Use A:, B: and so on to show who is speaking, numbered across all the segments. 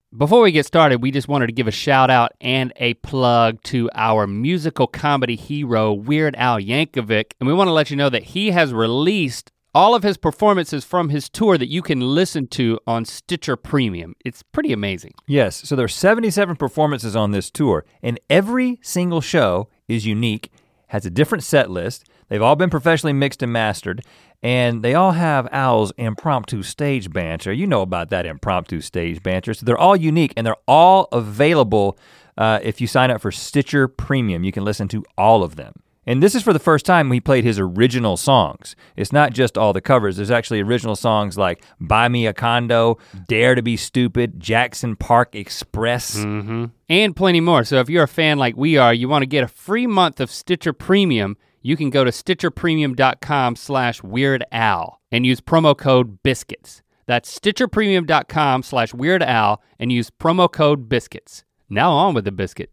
A: before we get started, we just wanted to give a shout out and a plug to our musical comedy hero, Weird Al Yankovic. And we wanna let you know that he has released all of his performances from his tour that you can listen to on Stitcher Premium. It's pretty amazing.
B: Yes, so there's 77 performances on this tour, and every single show is unique, has a different set list. They've all been professionally mixed and mastered, and they all have Al's impromptu stage banter. You know about that impromptu stage banter. So they're all unique, and they're all available if you sign up for Stitcher Premium. You can listen to all of them. And this is for the first time he played his original songs. It's not just all the covers. There's actually original songs like Buy Me a Condo, Dare to Be Stupid, Jackson Park Express.
A: And plenty more. So if you're a fan like we are, you wanna get a free month of Stitcher Premium, you can go to stitcherpremium.com/weirdal and use promo code BISCUITS. That's stitcherpremium.com/weirdal and use promo code BISCUITS. Now on with the biscuit.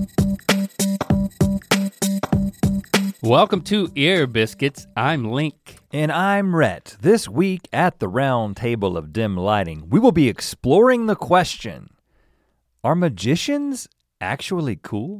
A: Welcome to Ear Biscuits. I'm Link.
B: And I'm Rhett. This week at the round table of dim lighting, we will be exploring the question, are magicians actually cool?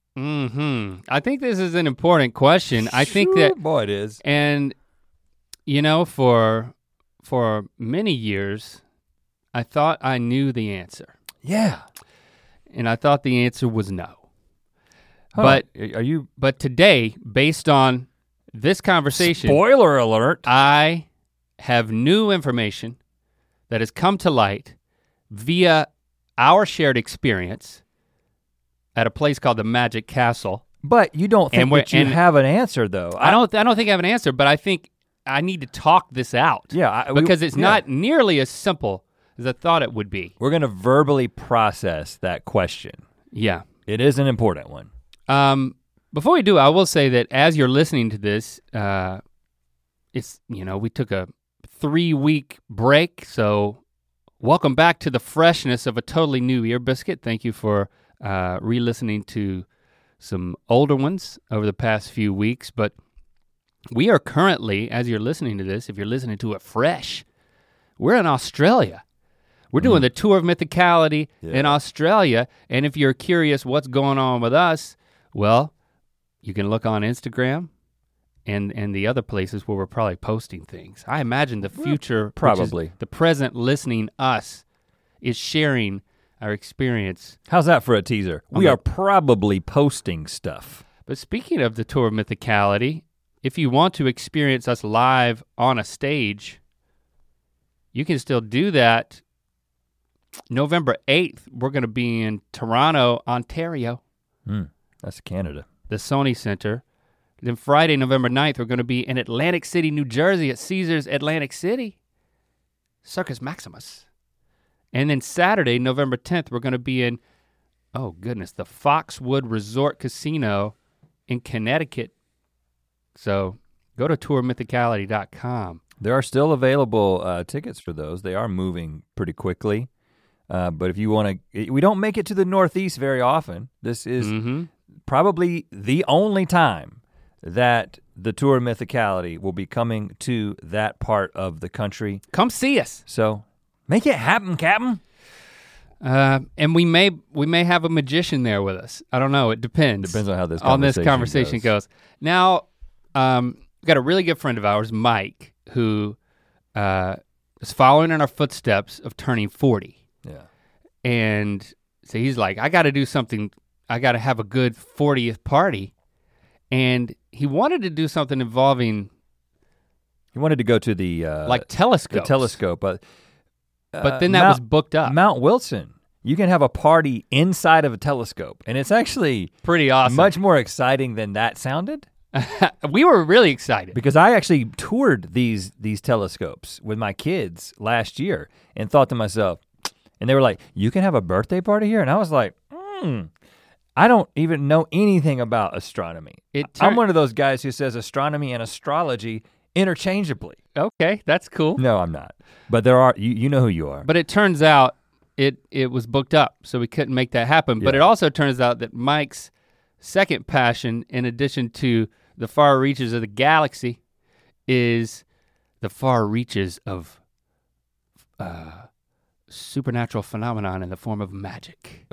A: I think this is an important question. I think that,
B: boy, it is.
A: and you know, for many years, I thought I knew the answer.
B: Yeah.
A: And I thought the answer was no.
B: Huh.
A: But today, based on this conversation,
B: Spoiler alert.
A: I have new information that has come to light via our shared experience at a place called the Magic Castle.
B: But you don't think that you have an answer though.
A: I don't think I have an answer, but I think I need to talk this out.
B: Yeah.
A: Because it's not nearly as simple as I thought it would be.
B: We're gonna verbally process that question.
A: Yeah.
B: It is an important one.
A: Before we do, I will say that as you're listening to this, it's, you know, we took a 3-week break, so welcome back to the freshness of a totally new Ear Biscuit. Thank you for re-listening to some older ones over the past few weeks, but we are currently, as you're listening to this, if you're listening to it fresh, we're in Australia. We're doing the Tour of Mythicality in Australia, and if you're curious what's going on with us, well, you can look on Instagram and the other places where we're probably posting things. I imagine the future,
B: probably
A: the present listening us, is sharing our experience.
B: How's that for a teaser? We are probably posting stuff.
A: But speaking of the Tour of Mythicality, if you want to experience us live on a stage, you can still do that. November 8th, we're gonna be in Toronto, Ontario.
B: That's Canada.
A: The Sony Center. Then Friday, November 9th, we're gonna be in Atlantic City, New Jersey at Caesars Atlantic City, Circus Maximus. And then Saturday, November 10th, we're gonna be in, oh goodness, the Foxwood Resort Casino in Connecticut. So go to tourmythicality.com.
B: There are still available tickets for those. They are moving pretty quickly. But if you wanna, we don't make it to the Northeast very often. This is probably the only time that the Tour of Mythicality will be coming to that part of the country.
A: Come see us.
B: So make it happen, Captain.
A: And we may have a magician there with us. I don't know, it depends.
B: Depends on how this
A: conversation goes. Now, we've got a really good friend of ours, Mike, who is following in our footsteps of turning 40.
B: Yeah.
A: And so he's like, I gotta do something, I gotta have a good 40th party. And he wanted to do something involving,
B: he wanted to go to the
A: like telescopes.
B: The telescope, but
A: then that was booked up.
B: Mount Wilson, you can have a party inside of a telescope, and it's actually
A: pretty awesome.
B: Much more exciting than that sounded.
A: We were really excited.
B: Because I actually toured these telescopes with my kids last year and thought to myself, and they were like, you can have a birthday party here? And I was like, I don't even know anything about astronomy. I'm one of those guys who says astronomy and astrology interchangeably.
A: Okay, that's cool.
B: No, I'm not. But there are, you know who you are.
A: But it turns out it was booked up, so we couldn't make that happen. Yeah. But it also turns out that Mike's second passion, in addition to the far reaches of the galaxy, is the far reaches of supernatural phenomenon in the form of magic.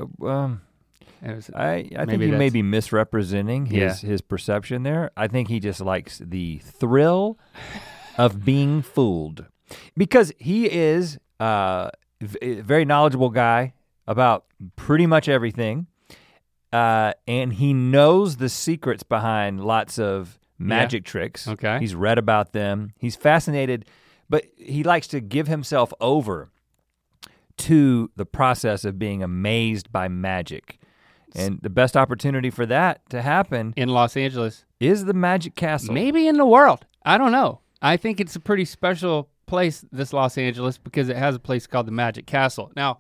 B: I think he may be misrepresenting his perception there. I think he just likes the thrill of being fooled. Because he is a very knowledgeable guy about pretty much everything. And he knows the secrets behind lots of magic tricks.
A: Okay.
B: He's read about them. He's fascinated, but he likes to give himself over to the process of being amazed by magic. And the best opportunity for that to happen
A: in Los Angeles
B: is the Magic Castle.
A: Maybe in the world. I don't know. I think it's a pretty special place, this Los Angeles, because it has a place called the Magic Castle. Now,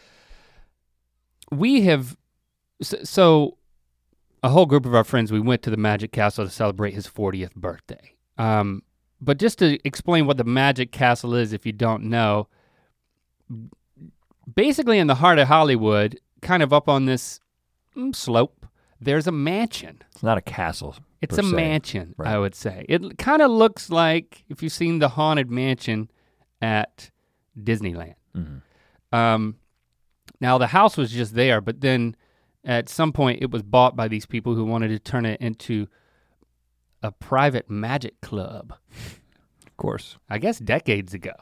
A: we have, so a whole group of our friends, we went to the Magic Castle to celebrate his 40th birthday. But just to explain what the Magic Castle is, if you don't know, basically in the heart of Hollywood, kind of up on this slope, there's a mansion.
B: It's not a castle.
A: It's a mansion,
B: right.
A: I would say. It kind of looks like if you've seen the Haunted Mansion at Disneyland.
B: Mm-hmm.
A: Now the house was just there, but then at some point it was bought by these people who wanted to turn it into a private magic club.
B: Of course.
A: I guess decades ago.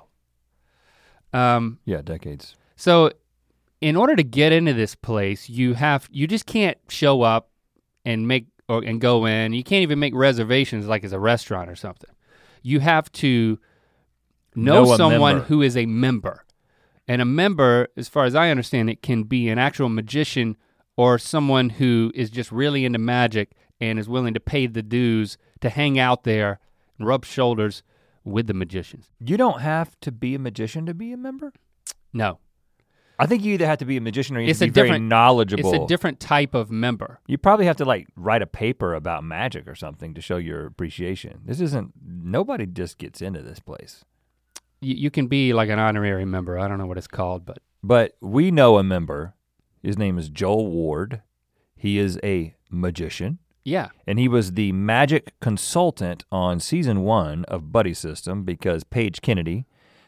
B: Yeah, decades.
A: So in order to get into this place, you just can't show up and go in. You can't even make reservations like it's a restaurant or something. You have to know someone who is a member. And a member, as far as I understand it, can be an actual magician or someone who is just really into magic and is willing to pay the dues to hang out there and rub shoulders with the magicians.
B: You don't have to be a magician to be a member?
A: No.
B: I think you either have to be a magician or you have to be very knowledgeable.
A: It's a different type of member.
B: You probably have to like write a paper about magic or something to show your appreciation. Nobody just gets into this place.
A: You can be like an honorary member. I don't know what it's called, but.
B: But we know a member. His name is Joel Ward. He is a magician.
A: Yeah.
B: And he was the magic consultant on season 1 of Buddy System because Paige Kennedy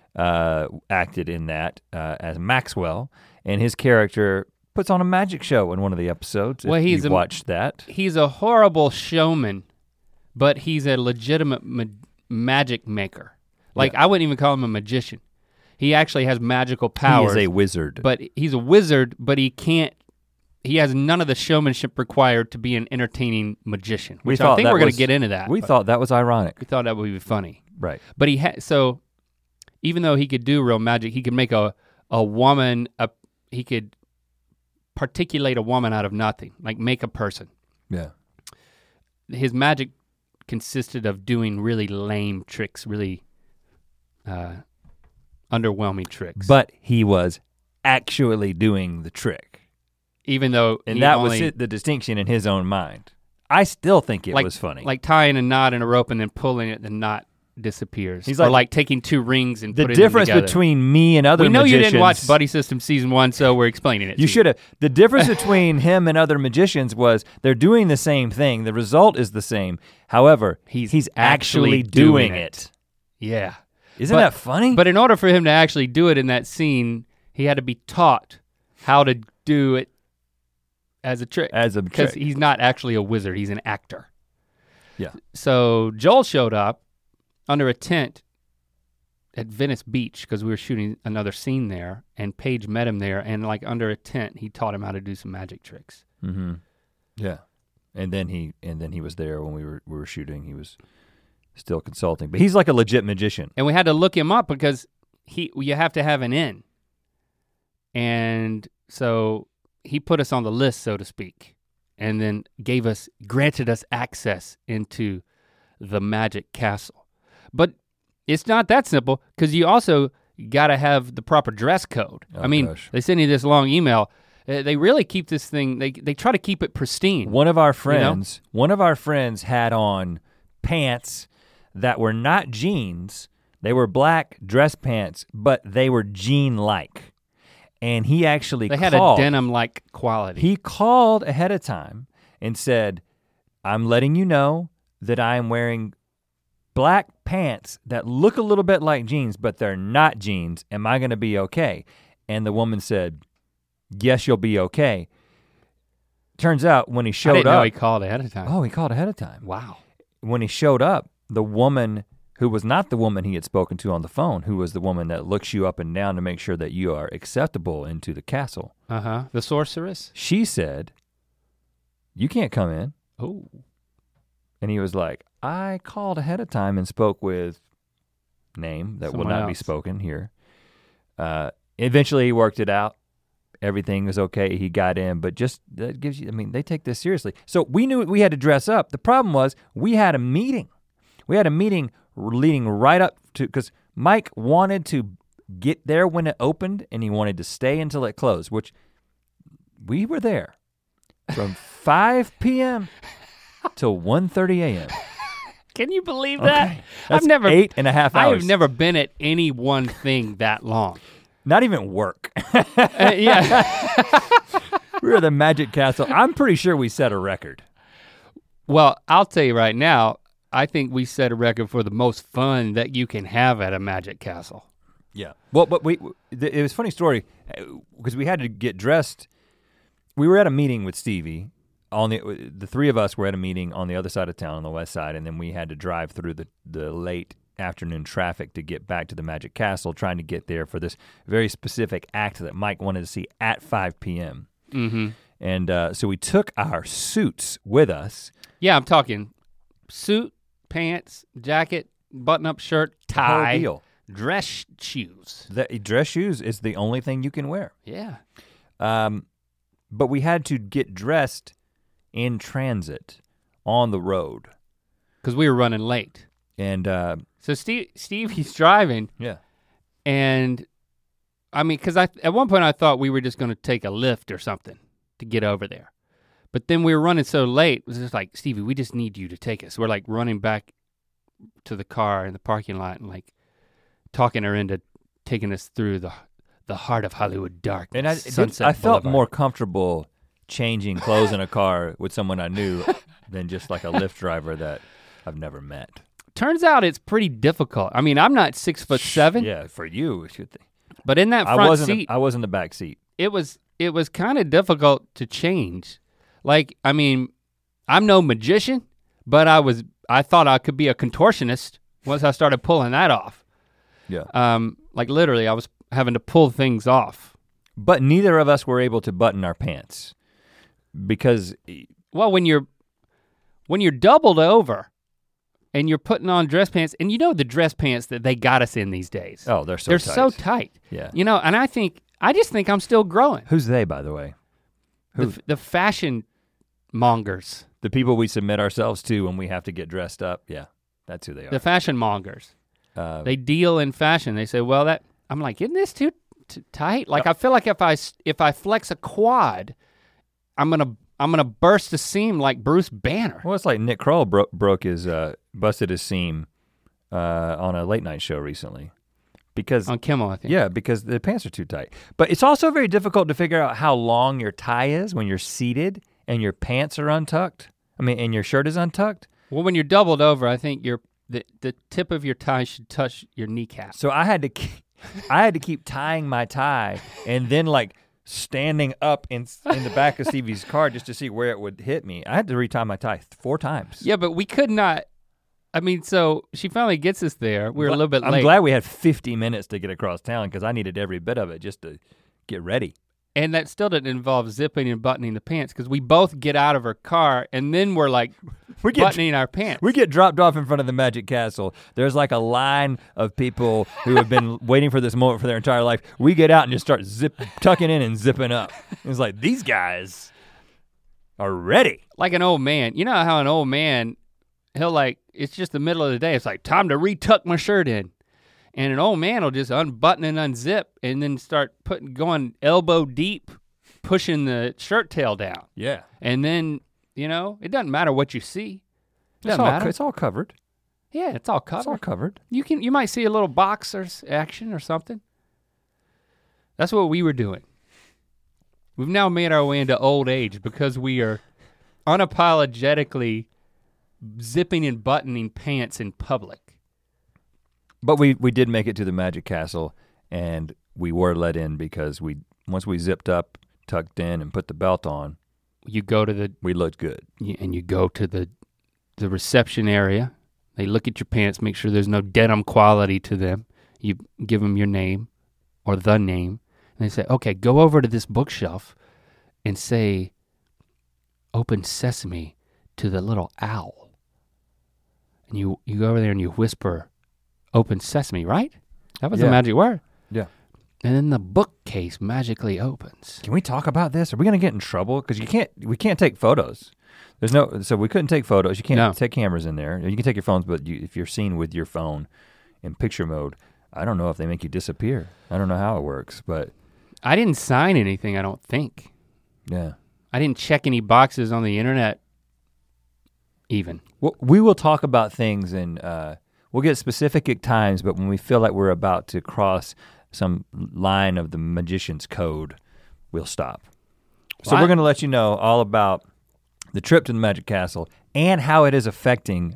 B: acted in that as Maxwell, and his character puts on a magic show in one of the episodes.
A: Well,
B: you've watched that.
A: He's a horrible showman, but he's a legitimate magic maker. Like, I wouldn't even call him a magician. He actually has magical powers.
B: He is a wizard.
A: But he's a wizard, but he has none of the showmanship required to be an entertaining magician, which I think we're gonna get into that.
B: We thought that was ironic.
A: We thought that would be funny.
B: Right.
A: But so even though he could do real magic, he could make a woman, he could particulate a woman out of nothing, like make a person.
B: Yeah.
A: His magic consisted of doing really lame tricks, really underwhelming tricks.
B: But he was actually doing the trick.
A: Even though
B: was the distinction in his own mind. I still think it was funny.
A: Like tying a knot in a rope and then pulling it, the knot disappears.
B: He's
A: like taking two rings and putting them
B: together. The difference between me and other magicians.
A: We know you didn't watch Buddy System season 1, so we're explaining it.
B: You should have. The difference between him and other magicians was they're doing the same thing. The result is the same. However, he's actually doing it.
A: Yeah.
B: Isn't that funny?
A: But in order for him to actually do it in that scene, he had to be taught how to do it as a trick. Because he's not actually a wizard, he's an actor.
B: Yeah.
A: So Joel showed up under a tent at Venice Beach because we were shooting another scene there, and Paige met him there, and like under a tent, he taught him how to do some magic tricks.
B: Mm-hmm. Yeah. And then he was there when we were shooting. He was still consulting, but he's like a legit magician.
A: And we had to look him up because you have to have an in. And so he put us on the list, so to speak, and then granted us access into the Magic Castle. But it's not that simple because you also gotta have the proper dress code. They send you this long email. They really keep this thing, they try to keep it pristine.
B: One of our friends had on pants that were not jeans. They were black dress pants, but they were jean-like. And he actually
A: They had a denim-like quality.
B: He called ahead of time and said, I'm letting you know that I am wearing black pants that look a little bit like jeans, but they're not jeans. Am I gonna be okay? And the woman said, yes, you'll be okay. Turns out when he showed
A: I didn't
B: up.
A: know he called ahead of time.
B: Oh, he called ahead of time.
A: Wow.
B: When he showed up, the woman who was not the woman he had spoken to on the phone, who was the woman that looks you up and down to make sure that you are acceptable into the castle.
A: The sorceress?
B: She said, you can't come in.
A: Oh.
B: And he was like, I called ahead of time and spoke with name that
A: Someone
B: will not be
A: else.
B: spoken here. Eventually he worked it out. Everything was okay, he got in, but just that gives you, I mean, they take this seriously. So we knew we had to dress up. The problem was we had a meeting. We had a meeting leading right up to, because Mike wanted to get there when it opened and he wanted to stay until it closed, which we were there from 5 p.m. till 1:30 a.m.
A: Can you believe that?
B: Okay. That's
A: I've never
B: 8.5 hours.
A: I've never been at any one thing that long.
B: Not even work.
A: Yeah.
B: We were at the Magic Castle. I'm pretty sure we set a record.
A: Well, I'll tell you right now, I think we set a record for the most fun that you can have at a Magic Castle.
B: Yeah. Well, but it was a funny story because we had to get dressed. We were at a meeting with Stevie. The three of us were at a meeting on the other side of town on the west side, and then we had to drive through the late afternoon traffic to get back to the Magic Castle, trying to get there for this very specific act that Mike wanted to see at 5 p.m.
A: Mm-hmm.
B: And so we took our suits with us.
A: Yeah, I'm talking suit, pants, jacket, button-up shirt,
B: Whole
A: tie,
B: deal.
A: dress shoes.
B: Dress shoes is the only thing you can wear.
A: Yeah.
B: But we had to get dressed in transit on the road.
A: Because we were running late.
B: And
A: So Steve, he's driving,
B: yeah.
A: and I mean, because at one point I thought we were just gonna take a lift or something to get over there. But then we were running so late, it was just like, Stevie, we just need you to take us. We're like running back to the car in the parking lot and like talking her into taking us through the heart of Hollywood darkness.
B: And I felt more comfortable changing clothes in a car with someone I knew than just like a Lyft driver that I've never met.
A: Turns out it's pretty difficult. I mean, I'm not 6'7".
B: Yeah, for you.
A: But in that front seat,
B: I was in the back seat.
A: it was kind of difficult to change. Like, I mean, I'm no magician, but I thought I could be a contortionist once I started pulling that off.
B: Yeah.
A: Like literally I was having to pull things off.
B: But neither of us were able to button our pants because
A: Well, when you're doubled over and you're putting on dress pants, and you know the dress pants that they got us in these days.
B: oh, they're so
A: They're
B: tight.
A: so tight.
B: Yeah.
A: You know, and I just think I'm still growing.
B: Who's they, by the way? Who?
A: The fashion mongers.
B: The people we submit ourselves to when we have to get dressed up. Yeah, that's who they are.
A: The fashion mongers. They deal in fashion. They say, well, I'm like, isn't this too tight? Like, I feel like if I flex a quad, I'm gonna burst a seam like Bruce Banner.
B: Well, it's like Nick Kroll busted his seam on a late night show recently. Because
A: On Kimmel, I think.
B: yeah, because the pants are too tight. But it's also very difficult to figure out how long your tie is when you're seated and your pants are untucked. I mean, and your shirt is untucked.
A: Well, when you're doubled over, I think the tip of your tie should touch your kneecap.
B: So I had to keep tying my tie and then like standing up in the back of Stevie's car just to see where it would hit me. I had to retie my tie 4 times.
A: Yeah, but we could not. I mean, so she finally gets us there. We were a little bit late.
B: I'm glad we had 50 minutes to get across town because I needed every bit of it just to get ready.
A: And that still didn't involve zipping and buttoning the pants because we both get out of our car and then we're like buttoning our pants.
B: We get dropped off in front of the Magic Castle. There's like a line of people who have been waiting for this moment for their entire life. We get out and just start tucking in and zipping up. It's like, these guys are ready.
A: Like an old man. You know how an old man, he'll like, it's just the middle of the day. It's like, time to retuck my shirt in. And an old man will just unbutton and unzip and then start going elbow deep, pushing the shirt tail down.
B: Yeah.
A: And then, you know, it doesn't matter what you see. Doesn't matter.
B: It's all covered.
A: Yeah, it's all covered.
B: It's all covered.
A: You might see a little boxer's action or something. That's what we were doing. We've now made our way into old age because we are unapologetically zipping and buttoning pants in public.
B: But we did make it to the Magic Castle, and we were let in because once we zipped up, tucked in, and put the belt on,
A: you go to
B: we looked good.
A: And you go to the reception area. They look at your pants, make sure there's no denim quality to them. You give them your name or the name, and they say, okay, go over to this bookshelf and say, open sesame to the little owl. And you go over there and you whisper, open sesame, right? That was the magic word.
B: Yeah.
A: And then the bookcase magically opens.
B: Can we talk about this? Are we gonna get in trouble? Because we can't take photos. So we couldn't take photos. You can't take cameras in there. You can take your phones, but if you're seen with your phone in picture mode, I don't know if they make you disappear. I don't know how it works, but.
A: I didn't sign anything, I don't think.
B: Yeah.
A: I didn't check any boxes on the internet even.
B: Well, we will talk about things and we'll get specific at times, but when we feel like we're about to cross some line of the magician's code, we'll stop. So we're gonna let you know all about the trip to the Magic Castle and how it is affecting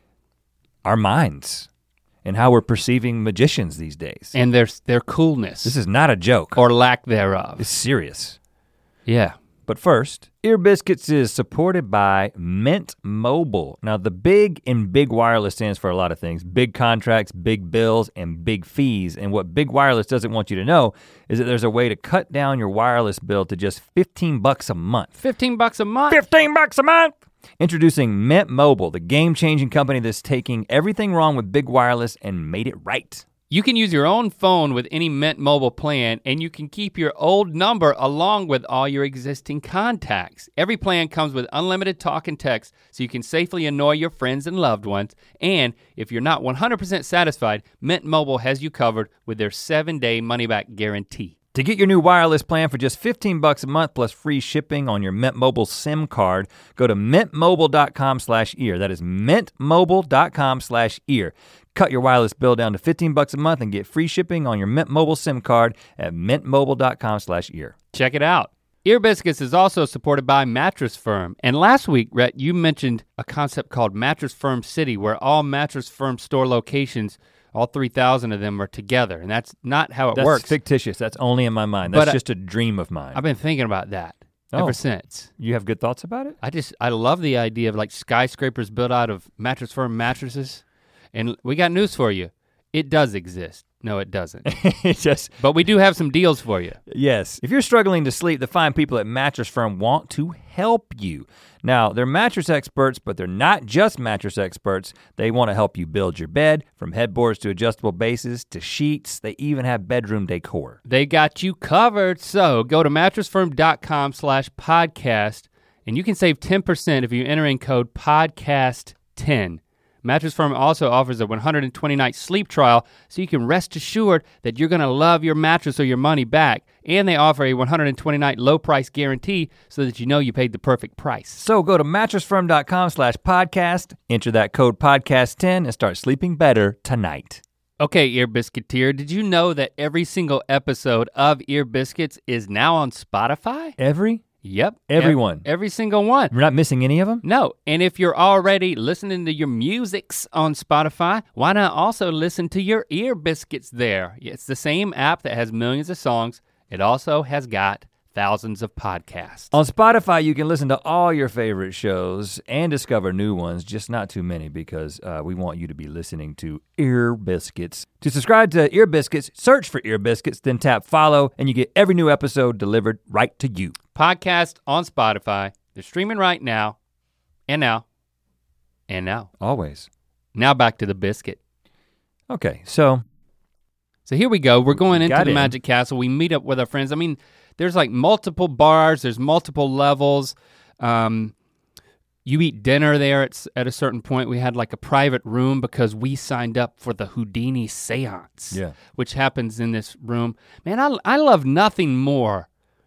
B: our minds and how we're perceiving magicians these days.
A: And their coolness.
B: This is not a joke.
A: Or lack thereof.
B: It's serious.
A: Yeah.
B: But first, Ear Biscuits is supported by Mint Mobile. Now the big in Big Wireless stands for a lot of things. Big contracts, big bills, and big fees. And what Big Wireless doesn't want you to know is that there's a way to cut down your wireless bill to just $15 a month.
A: $15 a month?
B: $15 a month! Introducing Mint Mobile, the game-changing company that's taking everything wrong with Big Wireless and made it right.
A: You can use your own phone with any Mint Mobile plan, and you can keep your old number along with all your existing contacts. Every plan comes with unlimited talk and text, so you can safely annoy your friends and loved ones. And if you're not 100% satisfied, Mint Mobile has you covered with their 7-day money-back guarantee.
B: To get your new wireless plan for just $15 a month plus free shipping on your Mint Mobile SIM card, go to mintmobile.com/ear. That is mintmobile.com/ear. Cut your wireless bill down to $15 a month and get free shipping on your Mint Mobile SIM card at mintmobile.com/ear.
A: Check it out. Ear Biscuits is also supported by Mattress Firm. And last week, Rhett, you mentioned a concept called Mattress Firm City, where all Mattress Firm store locations, all 3,000 of them, are together, and that's not how it works.
B: That's fictitious, that's only in my mind. That's just a dream of mine.
A: I've been thinking about that ever since.
B: You have good thoughts about it?
A: I love the idea of like skyscrapers built out of Mattress Firm mattresses. And we got news for you. It does exist. No, it doesn't. But we do have some deals for you.
B: Yes, if you're struggling to sleep, the fine people at Mattress Firm want to help you. Now, they're mattress experts, but they're not just mattress experts. They want to help you build your bed, from headboards to adjustable bases to sheets. They even have bedroom decor.
A: They got you covered. So go to mattressfirm.com/podcast and you can save 10% if you enter in code podcast10. Mattress Firm also offers a 120-night sleep trial, so you can rest assured that you're gonna love your mattress or your money back. And they offer a 120-night low price guarantee so that you know you paid the perfect price.
B: So go to mattressfirm.com/podcast, enter that code podcast10 and start sleeping better tonight.
A: Okay, Ear Biscuiteer, did you know that every single episode of Ear Biscuits is now on Spotify? Yep.
B: Everyone.
A: Every single one.
B: We're not missing any of them?
A: No, and if you're already listening to your musics on Spotify, why not also listen to your Ear Biscuits there? It's the same app that has millions of songs. It also has got thousands of podcasts.
B: On Spotify, you can listen to all your favorite shows and discover new ones, just not too many because we want you to be listening to Ear Biscuits. To subscribe to Ear Biscuits, search for Ear Biscuits, then tap follow, and you get every new episode delivered right to you.
A: Podcast on Spotify. They're streaming right now, and now, and now.
B: Always.
A: Now back to the biscuit.
B: Okay, so
A: here we go. We're going into the Magic Castle. We meet up with our friends. I mean, there's like multiple bars, there's multiple levels. You eat dinner there at a certain point. We had like a private room because we signed up for the Houdini seance, which happens in this room. Man, I love nothing more,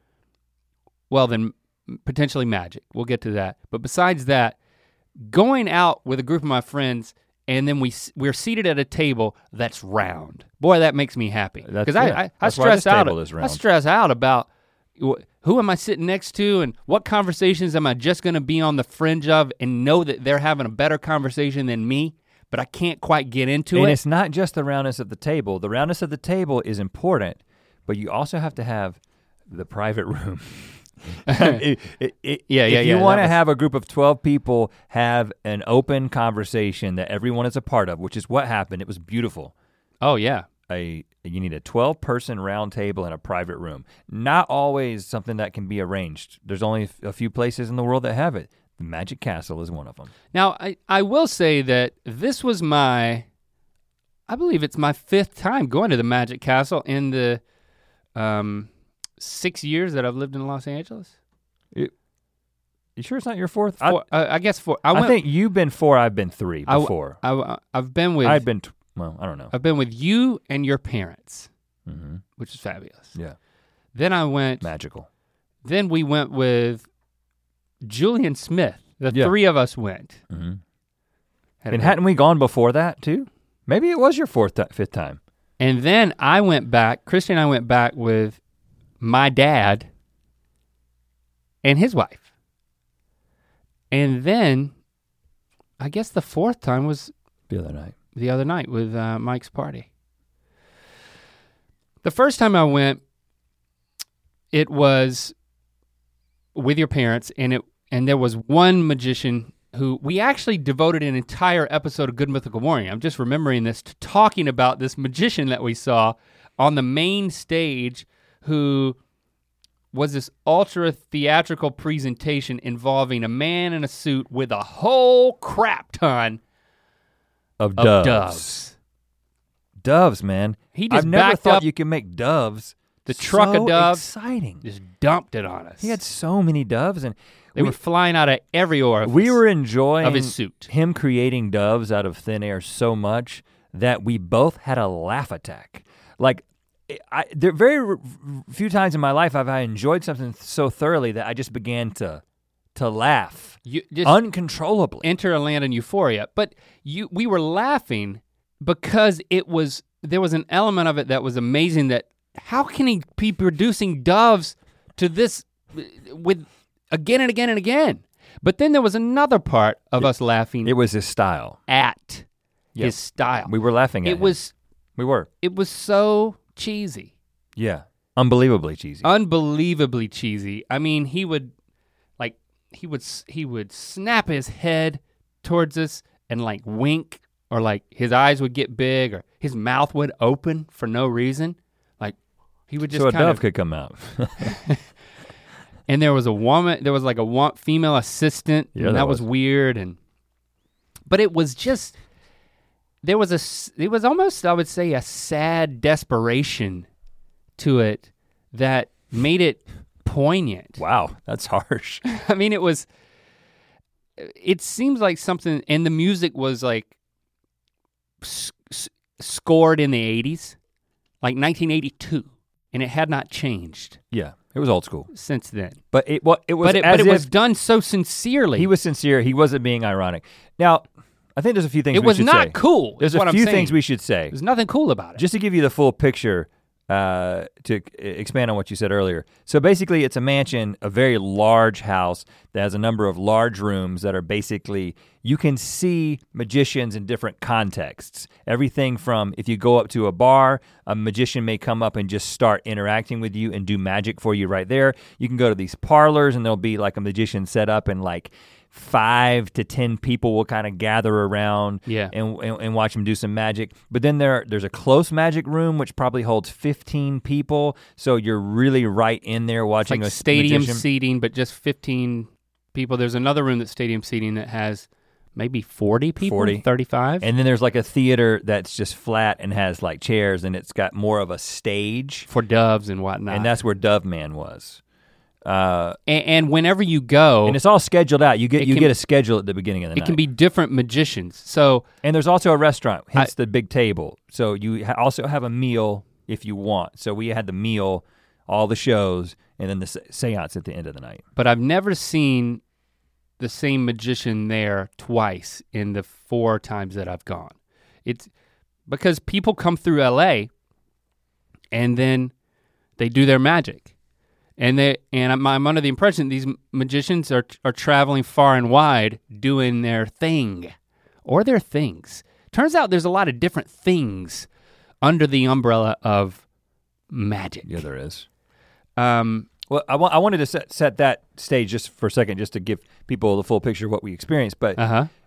A: well, than potentially magic. We'll get to that. But besides that, going out with a group of my friends and then we're seated at a table that's round. Boy, that makes me happy. Because I stress out. I stress out about who am I sitting next to and what conversations am I just gonna be on the fringe of and know that they're having a better conversation than me, but I can't quite get into it.
B: And it's not just the roundness of the table. The roundness of the table is important, but you also have to have the private room.
A: Yeah,
B: If you want to have a group of 12 people have an open conversation that everyone is a part of, which is what happened, it was beautiful.
A: Oh yeah.
B: You need a 12-person round table in a private room. Not always something that can be arranged. There's only a few places in the world that have it. The Magic Castle is one of them.
A: Now, I will say that this was I believe it's my 5th time going to the Magic Castle in the 6 years that I've lived in Los Angeles.
B: You sure it's not your 4th?
A: I guess 4.
B: I think you've been 4, I've been 3 before.
A: I've been with.
B: I've been, well, I don't know.
A: I've been with you and your parents, which is fabulous.
B: Yeah.
A: Then I went.
B: Magical.
A: Then we went with Julian Smith. The 3 of us went.
B: And hadn't we gone before that too? Maybe it was your 5th time.
A: And then I went back, Christian and I went back with my dad and his wife. And then I guess the 4th time was
B: the other night.
A: The other night with Mike's party. The first time I went, it was with your parents, and there was one magician who we actually devoted an entire episode of Good Mythical Morning. I'm just remembering this, to talking about this magician that we saw on the main stage, who was this ultra theatrical presentation involving a man in a suit with a whole crap ton
B: of doves. Doves, man.
A: He just
B: I've never
A: backed
B: thought
A: up
B: you could make doves.
A: the truck of doves.
B: Exciting.
A: Just dumped it on us.
B: He had so many doves, and
A: they were flying out of every orifice.
B: We were enjoying
A: of his suit.
B: Him creating doves out of thin air so much that we both had a laugh attack. Like, there are very few times in my life have I enjoyed something so thoroughly that I just began to laugh uncontrollably.
A: Enter a land in euphoria. But we were laughing because there was an element of it that was amazing, that how can he be producing doves to this with again and again and again? But then there was another part of us laughing.
B: It was his style.
A: At his style.
B: We were laughing at him. We were.
A: It was so cheesy.
B: Yeah, unbelievably cheesy.
A: Unbelievably cheesy. I mean, he would snap his head towards us and like wink, or like his eyes would get big, or his mouth would open for no reason. Like he would just
B: so a dove could come out.
A: And there was like a female assistant, and that was weird. But it was just, it was almost, I would say, a sad desperation to it that made it poignant.
B: Wow, that's harsh.
A: I mean, it seems like something, and the music was like scored in the 80s, like 1982, and it had not changed.
B: Yeah, it was old school
A: since then.
B: But it was
A: done so sincerely.
B: He was sincere. He wasn't being ironic. Now, I think there's a few things we should say.
A: It was not cool.
B: There's a few things we should say.
A: There's nothing cool about it.
B: Just to give you the full picture, to expand on what you said earlier. So basically it's a mansion, a very large house that has a number of large rooms that are basically, you can see magicians in different contexts. Everything from, if you go up to a bar, a magician may come up and just start interacting with you and do magic for you right there. You can go to these parlors and there'll be like a magician set up, and like 5 to 10 people will kind of gather around and watch him do some magic. But then there's a close magic room which probably holds 15 people. So you're really right in there watching
A: like
B: a
A: stadium
B: magician.
A: seating, but just 15 people. There's another room that's stadium seating that has maybe 40 people, 35.
B: And then there's like a theater that's just flat and has like chairs, and it's got more of a stage.
A: For doves and whatnot.
B: And that's where Dove Man was.
A: And whenever you go,
B: and it's all scheduled out. You get a schedule at the beginning of the night.
A: It can be different magicians. So,
B: and there's also a restaurant, hence the big table. So you also have a meal if you want. So we had the meal, all the shows, and then the seance at the end of the night.
A: But I've never seen the same magician there twice in the 4 times that I've gone. It's because people come through LA and then they do their magic. And I'm under the impression these magicians are traveling far and wide doing their thing, or their things. Turns out there's a lot of different things under the umbrella of magic.
B: Yeah, there is.
A: Well,
B: I wanted to set that stage just for a second, just to give people the full picture of what we experienced. But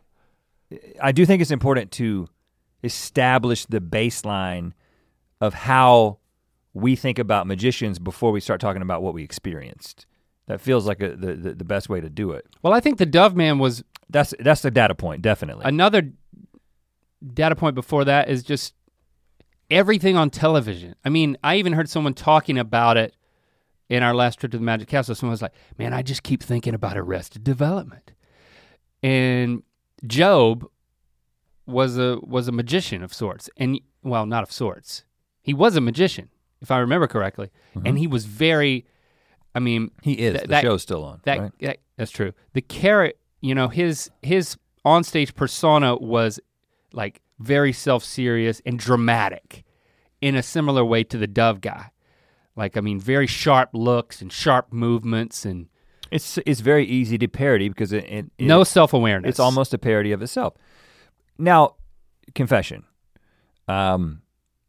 B: I do think it's important to establish the baseline of how we think about magicians before we start talking about what we experienced. That feels like the best way to do it.
A: Well, I think the Dove Man was.
B: That's the data point, definitely.
A: Another data point before that is just everything on television. I mean, I even heard someone talking about it in our last trip to the Magic Castle. Someone was like, man, I just keep thinking about Arrested Development. And Job was a magician of sorts. And well, not of sorts. He was a magician, if I remember correctly. Mm-hmm. And he was very, I mean.
B: He is, the show's still on, right?
A: That's true. The carrot, you know, his onstage persona was like very self-serious and dramatic in a similar way to the Dove guy. Like, I mean, very sharp looks and sharp movements and.
B: It's very easy to parody because it
A: no self-awareness.
B: It's almost a parody of itself. Now, confession. I've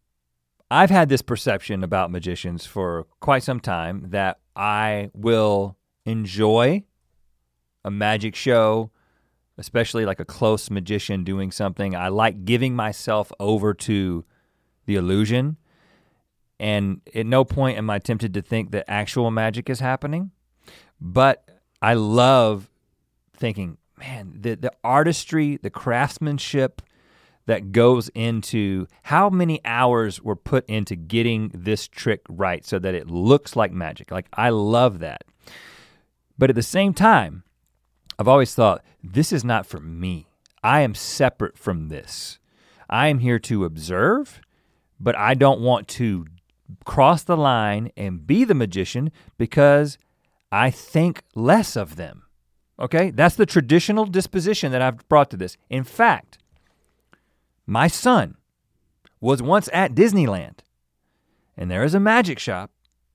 B: had this perception about magicians for quite some time that I will enjoy a magic show, especially like a close magician doing something. I like giving myself over to the illusion, and at no point am I tempted to think that actual magic is happening. But I love thinking, man, the artistry, the craftsmanship that goes into how many hours were put into getting this trick right so that it looks like magic. Like, I love that. But at the same time, I've always thought, this is not for me. I am separate from this. I am here to observe, but I don't want to cross the line and be the magician because I think less of them, okay? That's the traditional disposition that I've brought to this. In fact, my son was once at Disneyland, and there is a magic shop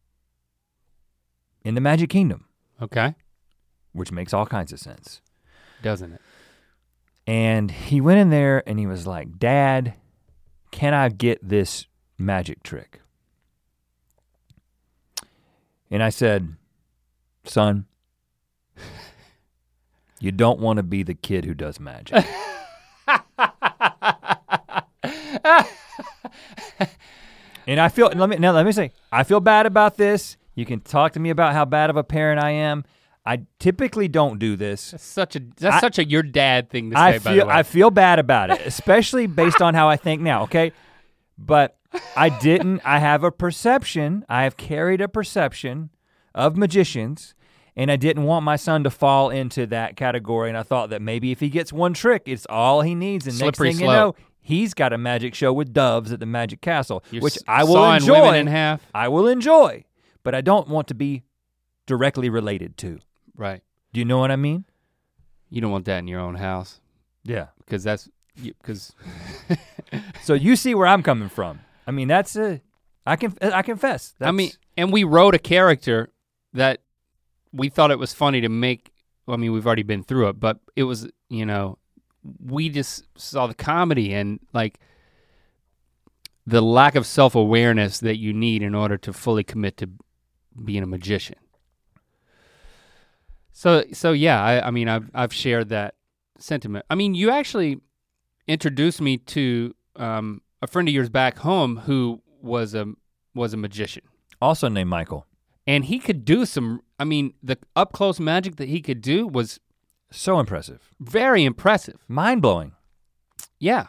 B: in the Magic Kingdom.
A: Okay.
B: Which makes all kinds of sense.
A: Doesn't it?
B: And he went in there and he was like, Dad, can I get this magic trick? And I said, son, you don't want to be the kid who does magic. And I feel, let me say, I feel bad about this. You can talk to me about how bad of a parent I am. I typically don't do this.
A: That's such a your dad thing to say, by the way.
B: I feel bad about it, especially based on how I think now, okay? But I have a perception, I have carried a perception of magicians, and I didn't want my son to fall into that category, and I thought that maybe if he gets one trick, it's all he needs, and
A: slippery
B: next thing
A: slope.
B: You know, he's got a magic show with doves at the Magic Castle, which I will
A: sawing
B: enjoy.
A: Women in half.
B: I will enjoy, but I don't want to be directly related to.
A: Right.
B: Do you know what I mean?
A: You don't want that in your own house.
B: Yeah.
A: Because
B: So you see where I'm coming from. I mean, I confess.
A: I mean, and we wrote a character that we thought it was funny to make. I mean, we've already been through it, but it was, you know, we just saw the comedy and like the lack of self-awareness that you need in order to fully commit to being a magician. So yeah, I mean, I've shared that sentiment. I mean, you actually introduced me to a friend of yours back home who was a magician.
B: Also named Michael.
A: And he could do I mean, the up close magic that he could do was
B: so impressive.
A: Very impressive.
B: Mind-blowing.
A: Yeah.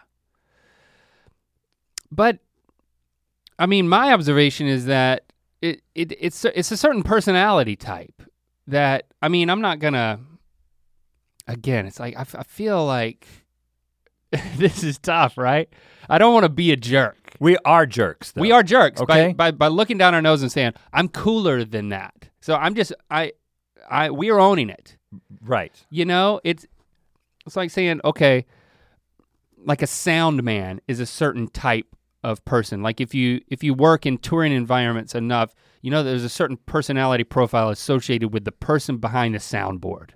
A: But I mean, my observation is that it's a certain personality type that, I mean, I'm not gonna, again, it's like, I feel like this is tough, right? I don't wanna be a jerk.
B: We are jerks, though.
A: We are jerks,
B: okay?
A: by looking down our nose and saying, I'm cooler than that. So I'm just, we are owning it.
B: Right.
A: You know, it's like saying, okay, like a sound man is a certain type of person. Like if you work in touring environments enough, you know there's a certain personality profile associated with the person behind the soundboard.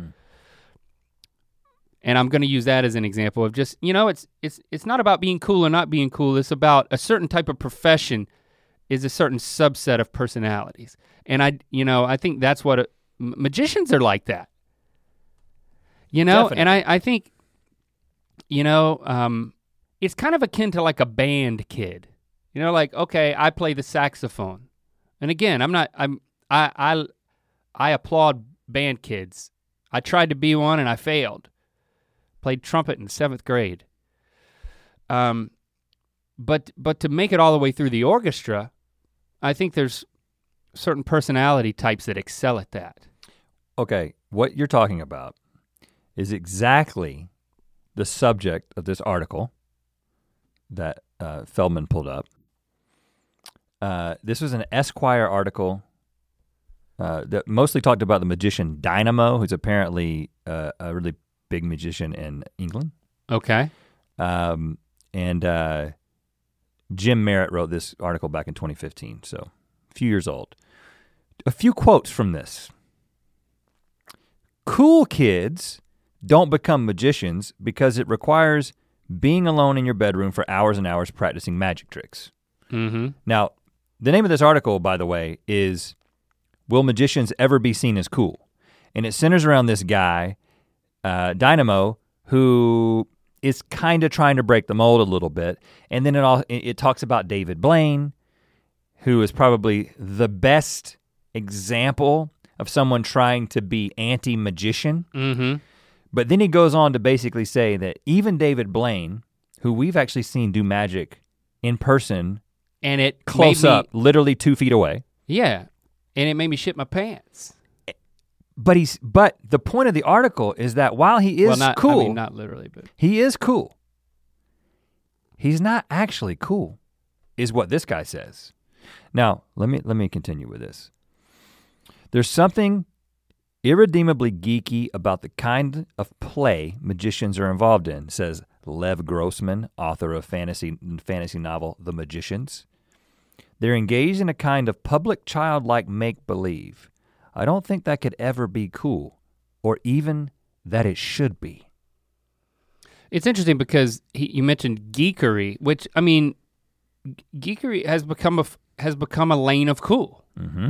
A: And I'm gonna use that as an example of just, you know, it's not about being cool or not being cool, it's about a certain type of profession is a certain subset of personalities. And I think that's what magicians are like that.
B: Definitely.
A: And I think, it's kind of akin to like a band kid. Like, okay, I play the saxophone. And again, I applaud band kids. I tried to be one and I failed. Played trumpet in 7th grade. But to make it all the way through the orchestra, I think there's certain personality types that excel at that.
B: Okay, what you're talking about is exactly the subject of this article that Feldman pulled up. This was an Esquire article that mostly talked about the magician Dynamo, who's apparently a really big magician in England.
A: Okay.
B: And Jim Merritt wrote this article back in 2015, so a few years old. A few quotes from this. Cool kids don't become magicians because it requires being alone in your bedroom for hours and hours practicing magic tricks.
A: Mm-hmm.
B: Now, the name of this article, by the way, is Will Magicians Ever Be Seen as Cool? And it centers around this guy, Dynamo, who is kind of trying to break the mold a little bit. And then it talks about David Blaine, who is probably the best example of someone trying to be anti-magician.
A: Mm-hmm.
B: But then he goes on to basically say that even David Blaine, who we've actually seen do magic in person,
A: and it
B: close up, literally 2 feet away.
A: Yeah, and it made me shit my pants.
B: But the point of the article is that while he is cool,
A: I mean, not literally, but
B: he is cool. He's not actually cool, is what this guy says. Now, let me continue with this. There's something irredeemably geeky about the kind of play magicians are involved in, says Lev Grossman, author of fantasy novel The Magicians. They're engaged in a kind of public childlike make-believe. I don't think that could ever be cool, or even that it should be.
A: It's interesting because you mentioned geekery, which, I mean, geekery has become a lane of cool.
B: Mm-hmm.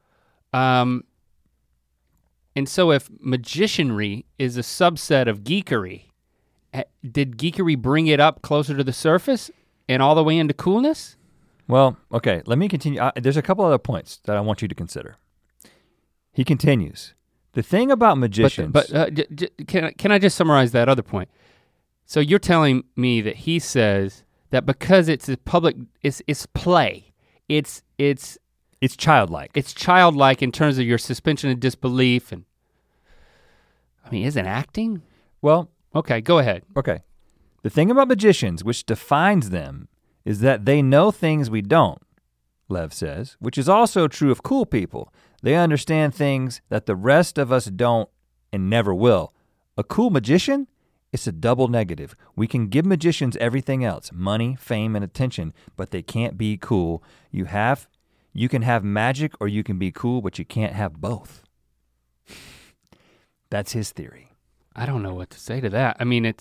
A: And so if magicianry is a subset of geekery, did geekery bring it up closer to the surface and all the way into coolness?
B: Well, okay, let me continue. There's a couple other points that I want you to consider. He continues, the thing about magicians.
A: Can I just summarize that other point? So you're telling me that he says that because it's a public, it's play, it's
B: childlike.
A: It's childlike in terms of your suspension of disbelief, and I mean, isn't acting?
B: Well,
A: okay, go ahead.
B: Okay, the thing about magicians, which defines them, is that they know things we don't, Lev says, which is also true of cool people. They understand things that the rest of us don't and never will. A cool magician, it's a double negative. We can give magicians everything else, money, fame, and attention, but they can't be cool. You can have magic or you can be cool, but you can't have both. That's his theory.
A: I don't know what to say to that. I mean,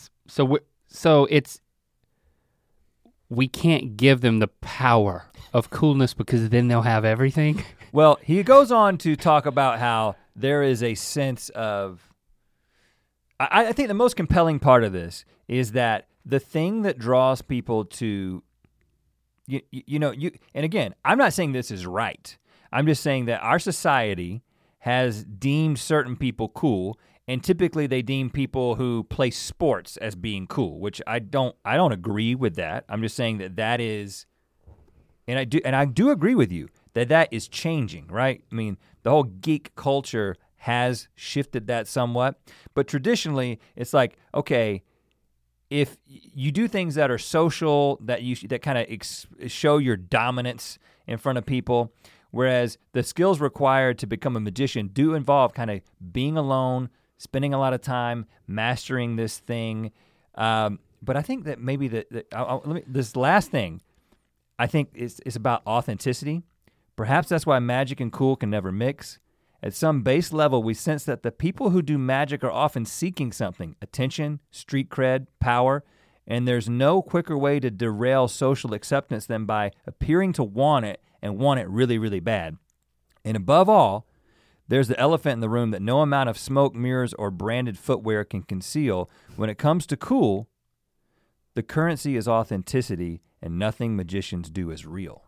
A: we can't give them the power of coolness because then they'll have everything.
B: Well, he goes on to talk about how there is a sense of, I think the most compelling part of this is that the thing that draws people to, and again, I'm not saying this is right. I'm just saying that our society has deemed certain people cool, and typically they deem people who play sports as being cool, which I don't agree with that. I'm just saying that is, and I do agree with you that is changing, right? I mean, the whole geek culture has shifted that somewhat, but traditionally it's like, okay, if you do things that are social, that kind of show your dominance in front of people, whereas the skills required to become a magician do involve kind of being alone, spending a lot of time mastering this thing. But I think that maybe this last thing, I think is about authenticity. Perhaps that's why magic and cool can never mix. At some base level, we sense that the people who do magic are often seeking something, attention, street cred, power, and there's no quicker way to derail social acceptance than by appearing to want it and want it really, really bad. And above all, there's the elephant in the room that no amount of smoke, mirrors, or branded footwear can conceal. When it comes to cool, the currency is authenticity, and nothing magicians do is real.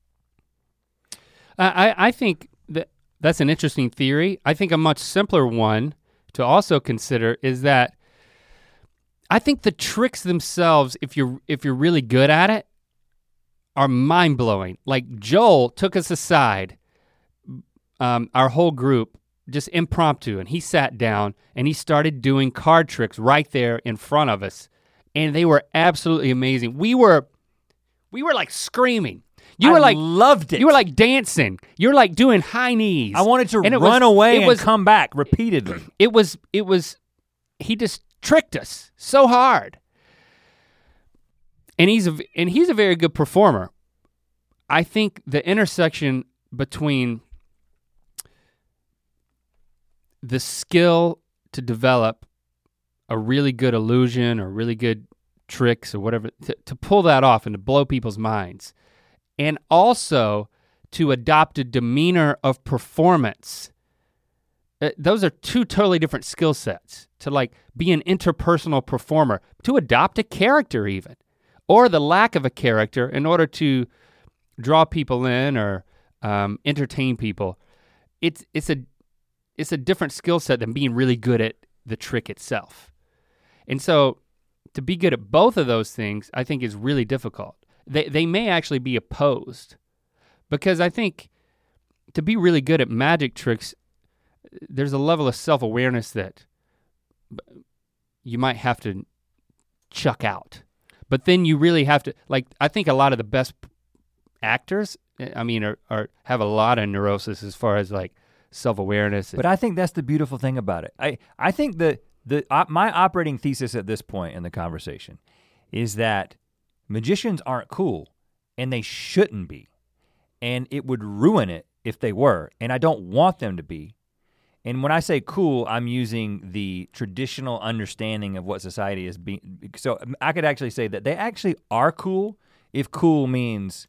A: I think that's an interesting theory. I think a much simpler one to also consider is that I think the tricks themselves, if you're really good at it, are mind-blowing. Like Joel took us aside, our whole group, just impromptu, and he sat down and he started doing card tricks right there in front of us, and they were absolutely amazing. We were like screaming.
B: I loved it.
A: You were like dancing. You were like doing high knees.
B: I wanted to run away and come back repeatedly.
A: He just tricked us so hard. And he's a very good performer. I think the intersection between the skill to develop a really good illusion or really good tricks or whatever, to pull that off and to blow people's minds, and also to adopt a demeanor of performance. Those are two totally different skill sets. To like be an interpersonal performer, to adopt a character even, or the lack of a character in order to draw people in or entertain people. It's a different skill set than being really good at the trick itself. And so to be good at both of those things, I think is really difficult. They may actually be opposed, because I think to be really good at magic tricks, there's a level of self-awareness that you might have to chuck out. But then you really have to, like, I think a lot of the best actors, I mean, are have a lot of neurosis as far as like self-awareness.
B: But I think that's the beautiful thing about it. I think my operating thesis at this point in the conversation is that magicians aren't cool, and they shouldn't be. And it would ruin it if they were, and I don't want them to be. And when I say cool, I'm using the traditional understanding of what society is being. So I could actually say that they actually are cool if cool means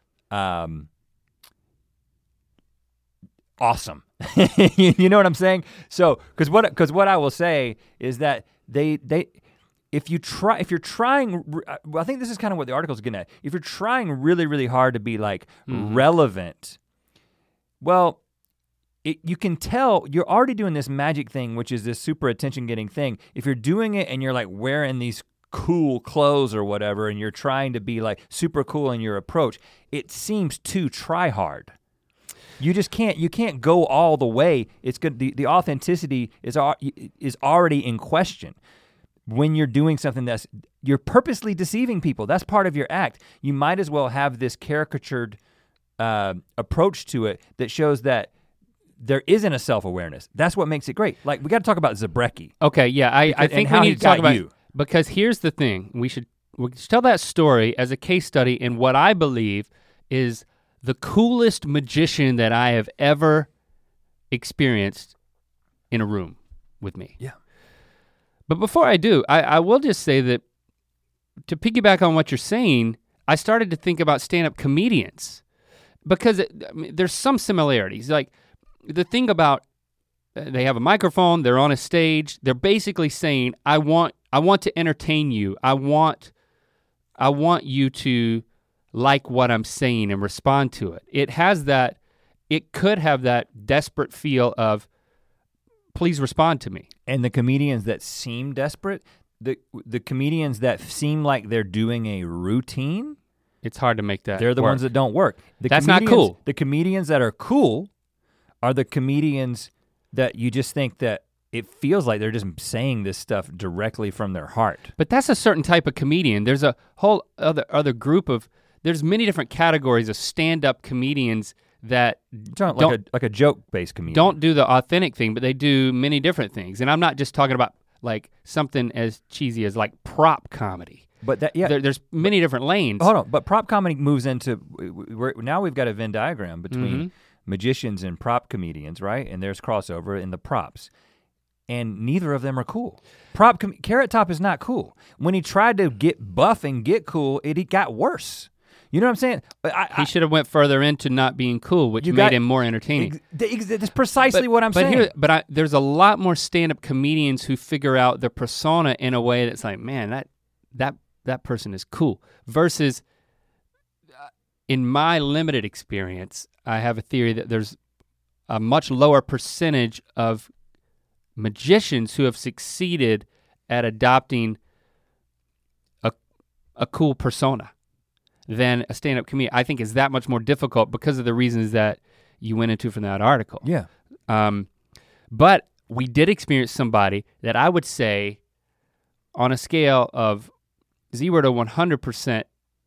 B: awesome. You know what I'm saying? So, because what I will say is that they if you're trying, I think this is kind of what the article's getting at. If you're trying really, really hard to be like relevant, well, you can tell you're already doing this magic thing, which is this super attention getting thing. If you're doing it and you're like wearing these cool clothes or whatever, and you're trying to be like super cool in your approach, it seems too try hard. You just can't go all the way. It's good. The authenticity is already in question. When you're doing something you're purposely deceiving people, that's part of your act. You might as well have this caricatured approach to it that shows that there isn't a self-awareness. That's what makes it great. Like, we gotta talk about Zabrecky.
A: Okay, yeah, I think we need to talk about you. Because here's the thing, we should tell that story as a case study in what I believe is the coolest magician that I have ever experienced in a room with me.
B: Yeah.
A: But before I do, I will just say that to piggyback on what you're saying, I started to think about stand-up comedians, because there's some similarities. Like, the thing about, they have a microphone, they're on a stage, they're basically saying, I want to entertain you. I want you to like what I'm saying and respond to it. It could have that desperate feel of, please respond to me.
B: And the comedians that seem desperate, the comedians that seem like they're doing a routine,
A: it's hard to make that
B: they're the
A: work.
B: ones that don't work.
A: That's not cool.
B: The comedians that are cool are the comedians that you just think that it feels like they're just saying this stuff directly from their heart.
A: But that's a certain type of comedian. There's a whole other group of, there's many different categories of stand-up comedians that
B: like a joke-based comedian.
A: Don't do the authentic thing, but they do many different things. And I'm not just talking about like something as cheesy as like prop comedy.
B: But that, yeah.
A: There's many different lanes.
B: Hold on, but prop comedy moves into, now we've got a Venn diagram between magicians and prop comedians, right? And there's crossover in the props. And neither of them are cool. Carrot Top is not cool. When he tried to get buff and get cool, it got worse. You know what I'm saying?
A: He should have went further into not being cool, which made him more entertaining.
B: That's precisely what I'm saying.
A: There's a lot more stand-up comedians who figure out their persona in a way that's like, man, that person is cool. Versus, in my limited experience, I have a theory that there's a much lower percentage of magicians who have succeeded at adopting a cool persona than a stand-up comedian. I think is that much more difficult because of the reasons that you went into from that article.
B: Yeah.
A: But we did experience somebody that I would say on a scale of 0 to 100%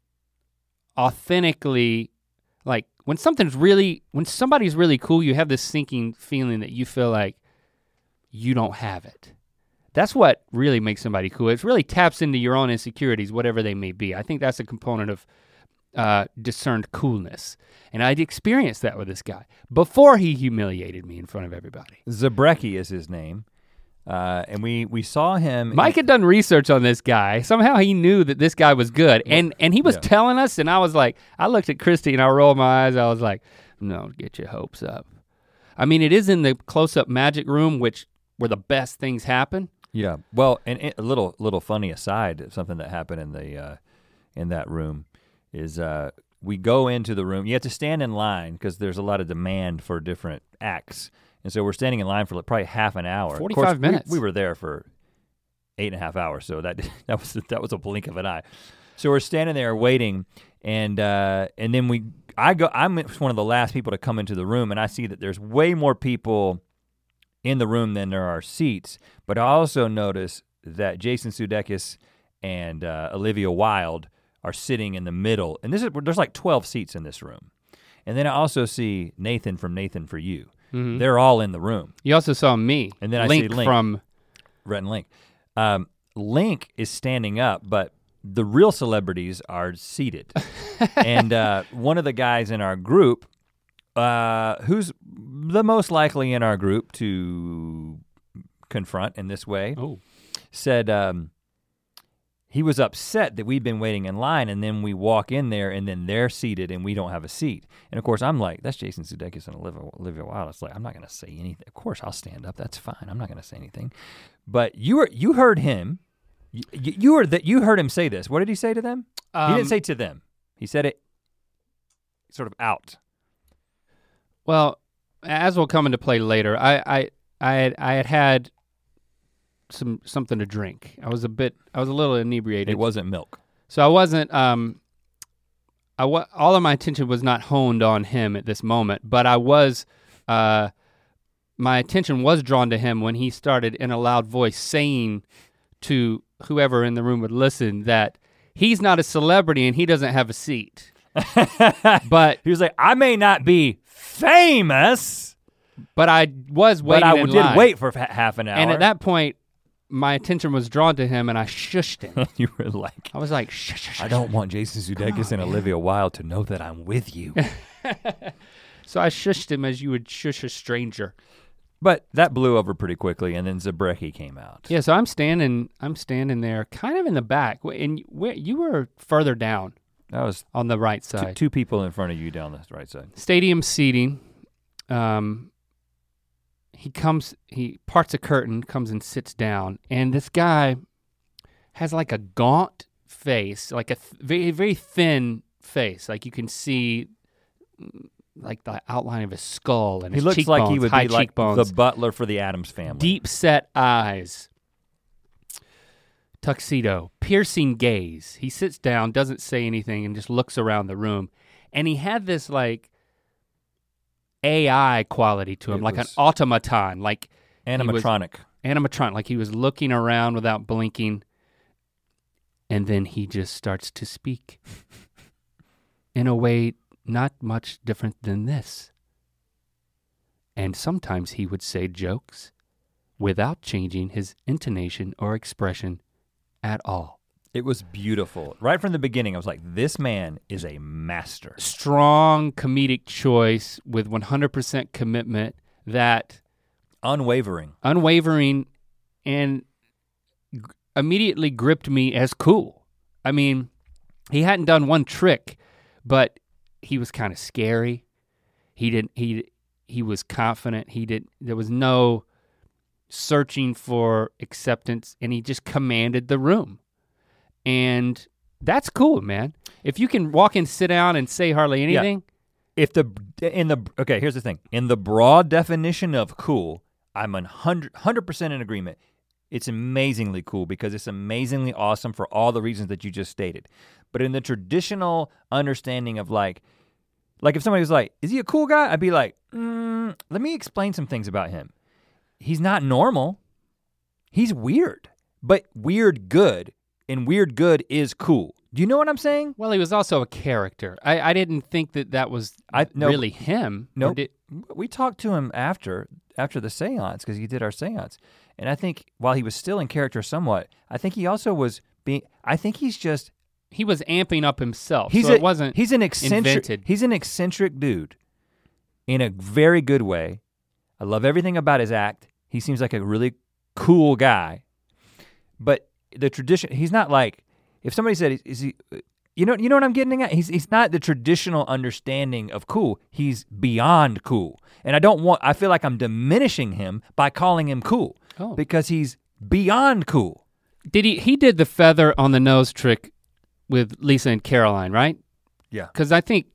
A: authentically, like when somebody's really cool, you have this sinking feeling that you feel like you don't have it. That's what really makes somebody cool. It really taps into your own insecurities, whatever they may be. I think that's a component of discerned coolness. And I'd experienced that with this guy before he humiliated me in front of everybody.
B: Zabrecki is his name. And we saw him.
A: Mike had done research on this guy. Somehow he knew that this guy was good. And he was telling us, and I was like, I looked at Christy and I rolled my eyes. I was like, no, get your hopes up. I mean, it is in the close-up magic room, where the best things happen.
B: Yeah, well, and a little funny aside, something that happened in that room is we go into the room. You have to stand in line because there's a lot of demand for different acts, and so we're standing in line for probably half an hour.
A: 45 minutes.
B: We were there for 8.5 hours, so that was a blink of an eye. So we're standing there waiting, and then I'm one of the last people to come into the room, and I see that there's way more people in the room than there are seats, but I also notice that Jason Sudeikis and Olivia Wilde are sitting in the middle, and there's like 12 seats in this room. And then I also see Nathan from Nathan For You. Mm-hmm. They're all in the room.
A: You also saw me,
B: and then
A: Link
B: I see Link
A: from
B: Rhett and Link. Link is standing up, but the real celebrities are seated. And one of the guys in our group, who's the most likely in our group to confront in this way, said he was upset that we'd been waiting in line and then we walk in there and then they're seated and we don't have a seat. And of course I'm like, that's Jason Sudeikis and Olivia Wilde. It's like, I'm not gonna say anything. Of course I'll stand up, that's fine. I'm not gonna say anything. But you heard him, you heard him say this. What did he say to them? He didn't say to them. He said it sort of out.
A: Well, as will come into play later, I had something to drink. I was a little inebriated.
B: It wasn't milk.
A: So I wasn't, all of my attention was not honed on him at this moment, but my attention was drawn to him when he started in a loud voice saying to whoever in the room would listen that he's not a celebrity and he doesn't have a seat. But
B: he was like, I may not be famous,
A: but I was waiting in line.
B: But I did wait for half an hour.
A: And at that point, my attention was drawn to him and I shushed him.
B: You were like,
A: I was like, shh.
B: I don't want Jason Sudeikis and Olivia Wilde to know that I'm with you.
A: So I shushed him as you would shush a stranger.
B: But that blew over pretty quickly, and then Zabrecki came out.
A: Yeah, so I'm standing there, kind of in the back, and you were further down.
B: That was
A: on the right side.
B: Two people in front of you down the right side.
A: Stadium seating. He parts a curtain, comes and sits down, and this guy has like a gaunt face, like a very, very thin face. Like you can see like the outline of his skull and his cheekbones,
B: he looks like he would be like
A: cheekbones,
B: the butler for the Addams Family.
A: Deep set eyes, tuxedo, piercing gaze. He sits down, doesn't say anything, and just looks around the room. And he had this like AI quality to him, like an automaton, like
B: animatronic,
A: like he was looking around without blinking. And then he just starts to speak in a way not much different than this. And sometimes he would say jokes without changing his intonation or expression at all.
B: It was beautiful. Right from the beginning, I was like, this man is a master.
A: Strong comedic choice with 100% commitment that...
B: Unwavering
A: and immediately gripped me as cool. I mean, he hadn't done one trick, but he was kind of scary. He was confident. There was no searching for acceptance, and he just commanded the room. And that's cool, man. If you can walk in, sit down, and say hardly anything.
B: Yeah. Okay, here's the thing. In the broad definition of cool, I'm 100% in agreement. It's amazingly cool because it's amazingly awesome for all the reasons that you just stated. But in the traditional understanding of like if somebody was like, is he a cool guy? I'd be like, let me explain some things about him. He's not normal. He's weird, but weird good, and weird good is cool. Do you know what I'm saying?
A: Well, he was also a character. I didn't think that was really him.
B: No, we talked to him after the seance because he did our seance. And I think while he was still in character somewhat, I think he also was
A: he was amping up himself,
B: he's an eccentric dude in a very good way. I love everything about his act. He seems like a really cool guy. But the tradition, he's not like, if somebody said, is he, you know what I'm getting at? He's not the traditional understanding of cool. He's beyond cool. And I feel like I'm diminishing him by calling him cool because he's beyond cool.
A: He did the feather on the nose trick with Lisa and Caroline, right?
B: Yeah.
A: Because I think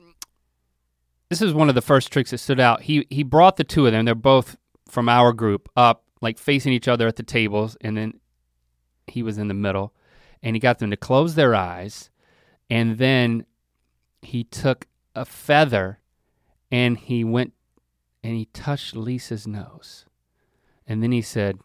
A: this is one of the first tricks that stood out. He brought the two of them, they're both from our group, up, like facing each other at the tables, and then he was in the middle, and he got them to close their eyes, and then he took a feather and he went and he touched Lisa's nose. And then he said,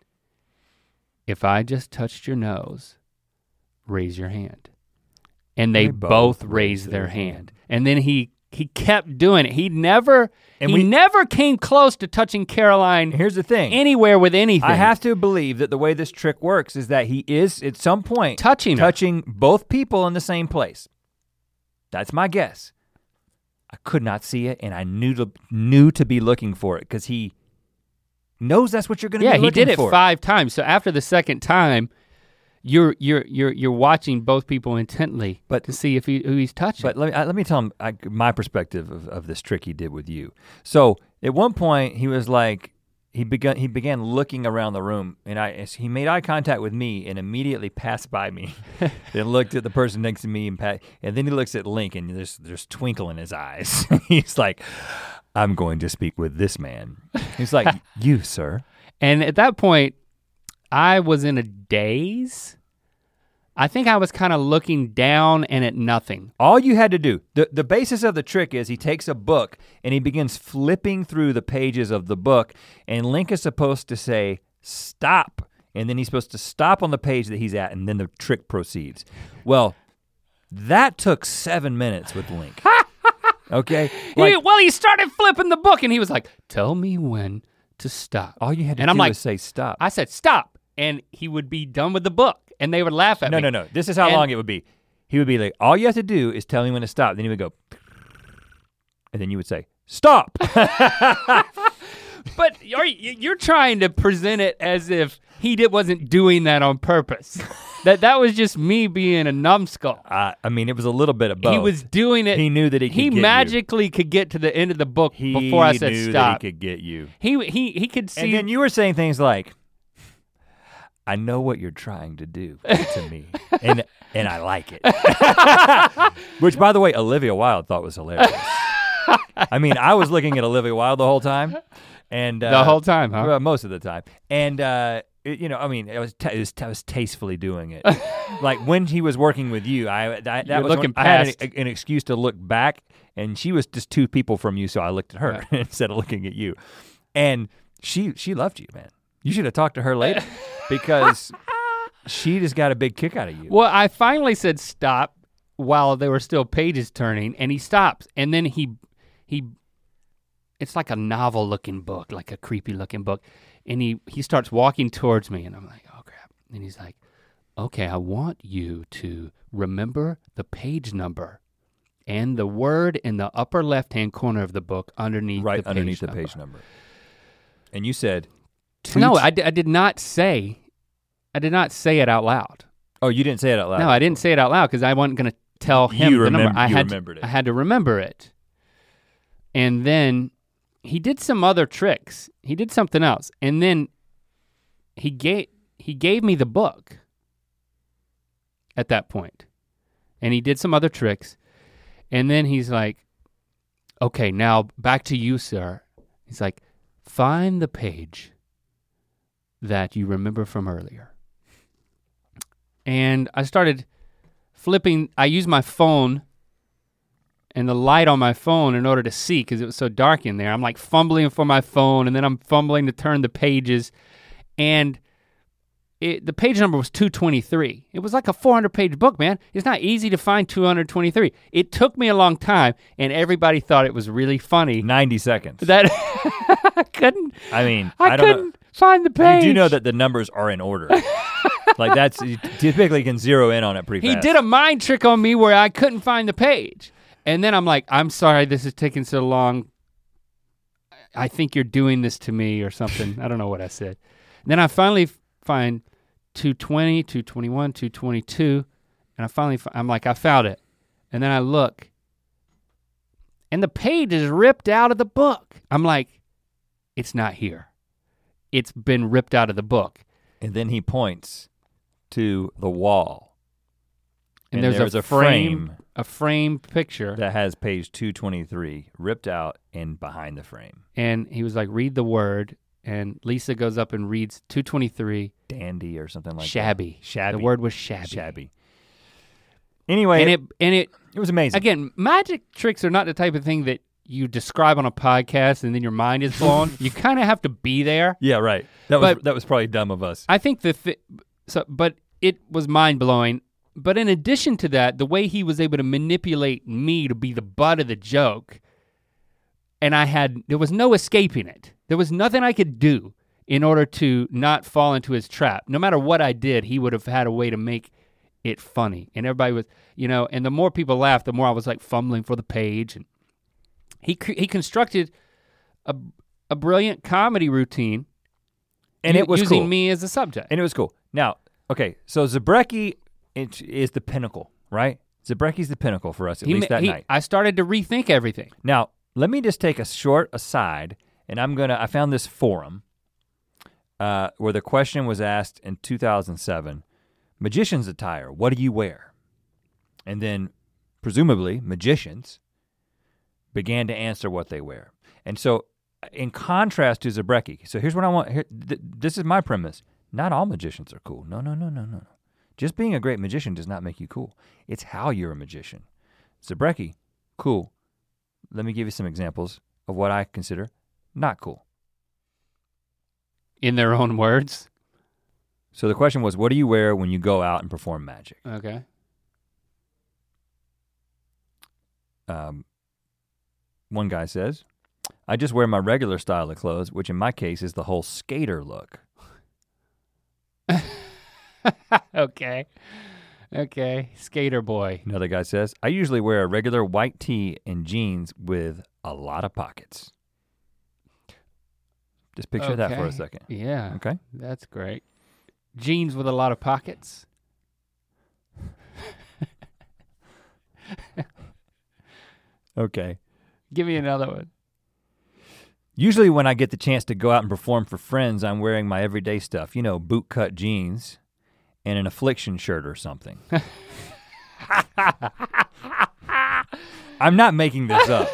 A: if I just touched your nose, raise your hand. And they both raised their hand. And then he kept doing it. He never came close to touching Caroline.
B: Here's the thing.
A: Anywhere with anything.
B: I have to believe that the way this trick works is that he is at some point touching both people in the same place. That's my guess. I could not see it, and I knew to be looking for it because he knows that's what you're gonna be looking for.
A: Yeah, he did it 5 times. So after the second time, you're watching both people intently, to see who he's touching.
B: But let me tell him my perspective of this trick he did with you. So at one point he was like, he began looking around the room, and he made eye contact with me and immediately passed by me. Then looked at the person next to me and then he looks at Link and there's twinkle in his eyes. He's like, I'm going to speak with this man. He's like, you, sir.
A: And at that point, I was in a daze. I think I was kind of looking down and at nothing.
B: All you had to do, the basis of the trick is he takes a book and he begins flipping through the pages of the book, and Link is supposed to say, stop. And then he's supposed to stop on the page that he's at, and then the trick proceeds. Well, that took 7 minutes with Link. Okay?
A: He started flipping the book and he was like, tell me when to stop.
B: All you had to do was say stop.
A: I said stop, and he would be done with the book, and they would laugh at me.
B: No. This is how long it would be. He would be like, all you have to do is tell me when to stop. Then he would go, and then you would say, stop.
A: But you're trying to present it as if he wasn't doing that on purpose. That was just me being a numbskull.
B: I mean, it was a little bit of both.
A: He was doing it.
B: He knew that he
A: magically could get to the end of the book before I said
B: stop. He knew that he could get you.
A: He could see.
B: And then you were saying things like, I know what you're trying to do to me, and I like it. Which, by the way, Olivia Wilde thought was hilarious. I mean, I was looking at Olivia Wilde the whole time, and
A: the whole time, huh?
B: Well, most of the time, and I was tastefully doing it. Like when he was working with you, I had an excuse to look back, and she was just 2 people from you, so I looked at her instead of looking at you, and she loved you, man. You should have talked to her later because she just got a big kick out of you.
A: Well, I finally said stop while there were still pages turning, and he stops, and then he it's like a novel looking book, like a creepy looking book, and he starts walking towards me, and I'm like, oh crap. And he's like, okay, I want you to remember the page number and the word in the upper left-hand corner of the book underneath the page number.
B: And you said,
A: no, I did not say it out loud.
B: Oh, you didn't say it out loud?
A: No, I didn't say it out loud because I wasn't gonna tell him the number. I
B: remembered it.
A: I had to remember it. And then he did some other tricks. He did something else. And then he gave me the book at that point. And he did some other tricks. And then he's like, okay, now back to you, sir. He's like, find the page that you remember from earlier. And I started flipping, I used my phone and the light on my phone in order to see because it was so dark in there. I'm like fumbling for my phone and then I'm fumbling to turn the pages. And the page number was 223. It was like a 400-page book, man. It's not easy to find 223. It took me a long time and everybody thought it was really funny.
B: 90 seconds.
A: That I couldn't find the page.
B: You do know that the numbers are in order. Like that's, you typically can zero in on it pretty fast.
A: He did a mind trick on me where I couldn't find the page. And then I'm like, I'm sorry this is taking so long. I think you're doing this to me or something. I don't know what I said. And then I finally find 220, 221, 222. And I'm like, I found it. And then I look and the page is ripped out of the book. I'm like, it's not here. It's been ripped out of the book.
B: And then he points to the wall.
A: And there's a frame picture
B: that has page 223 ripped out and behind the frame.
A: And he was like, read the word. And Lisa goes up and reads 223.
B: Dandy or something like
A: shabby.
B: that. Shabby.
A: The word was shabby.
B: Shabby. Anyway,
A: it
B: was amazing.
A: Again, magic tricks are not the type of thing that you describe on a podcast and then your mind is blown. You kind of have to be there.
B: Yeah, right. That was probably dumb of us.
A: I think but it was mind blowing. But in addition to that, the way he was able to manipulate me to be the butt of the joke, and there was no escaping it. There was nothing I could do in order to not fall into his trap. No matter what I did, he would have had a way to make it funny. And everybody was, and the more people laughed, the more I was like fumbling for the page. And he constructed a brilliant comedy routine,
B: and it was
A: using
B: cool.
A: me as a subject.
B: And it was cool. Now, okay, so Zabrecky is the pinnacle, right? Zabrecki's the pinnacle for us, at least that night.
A: I started to rethink everything.
B: Now, let me just take a short aside, and I found this forum where the question was asked in 2007, magician's attire, what do you wear? And then, presumably, magicians began to answer what they wear. And so, in contrast to Zabrecky, so here's what I want, this is my premise. Not all magicians are cool. No. Just being a great magician does not make you cool. It's how you're a magician. Zabrecky, cool. Let me give you some examples of what I consider not cool.
A: In their own words?
B: So the question was, what do you wear when you go out and perform magic?
A: Okay.
B: One guy says, I just wear my regular style of clothes, which in my case is the whole skater look.
A: Okay, skater boy.
B: Another guy says, I usually wear a regular white tee and jeans with a lot of pockets. Just picture that for a second.
A: Yeah.
B: Okay.
A: That's great. Jeans with a lot of pockets.
B: Okay.
A: Give me another one.
B: Usually when I get the chance to go out and perform for friends, I'm wearing my everyday stuff, boot cut jeans and an Affliction shirt or something. I'm not making this up.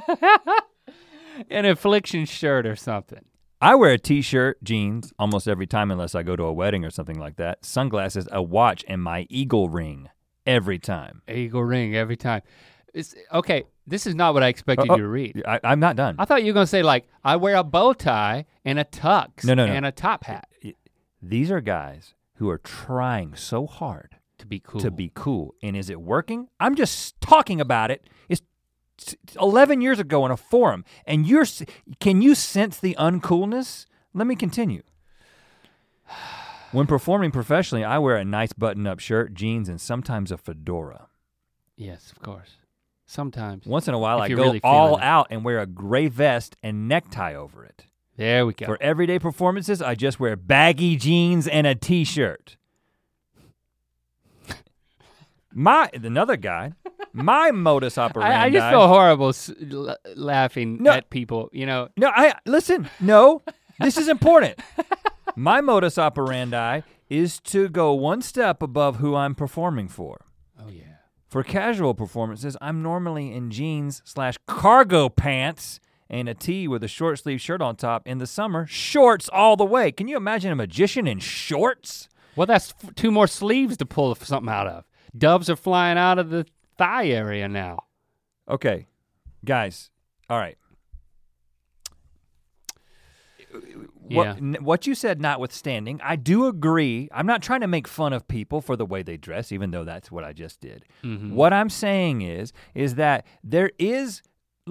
A: An Affliction shirt or something.
B: I wear a t-shirt, jeans, almost every time unless I go to a wedding or something like that. Sunglasses, a watch, and my eagle ring every time.
A: Eagle ring every time. Okay, this is not what I expected you to read.
B: I'm not done.
A: I thought you were gonna say like, I wear a bow tie and a tux and a top hat.
B: These are guys who are trying so hard
A: to be cool.
B: And is it working? I'm just talking about it. It's 11 years ago in a forum, and can you sense the uncoolness? Let me continue. When performing professionally, I wear a nice button-up shirt, jeans, and sometimes a fedora.
A: Yes, of course. Sometimes.
B: Once in a while, I go really all out and wear a gray vest and necktie over it.
A: There we go.
B: For everyday performances, I just wear baggy jeans and a t-shirt. Another guy, my modus operandi.
A: I just feel horrible laughing at people,
B: No, listen, no, this is important. My modus operandi is to go one step above who I'm performing for.
A: Oh yeah.
B: For casual performances, I'm normally in jeans/cargo pants and a tee with a short sleeve shirt on top. In the summer, shorts all the way. Can you imagine a magician in shorts?
A: Well, that's 2 more sleeves to pull something out of. Doves are flying out of the thigh area now.
B: Okay, guys, all right. What you said notwithstanding, I do agree. I'm not trying to make fun of people for the way they dress, even though that's what I just did. Mm-hmm. What I'm saying is that there is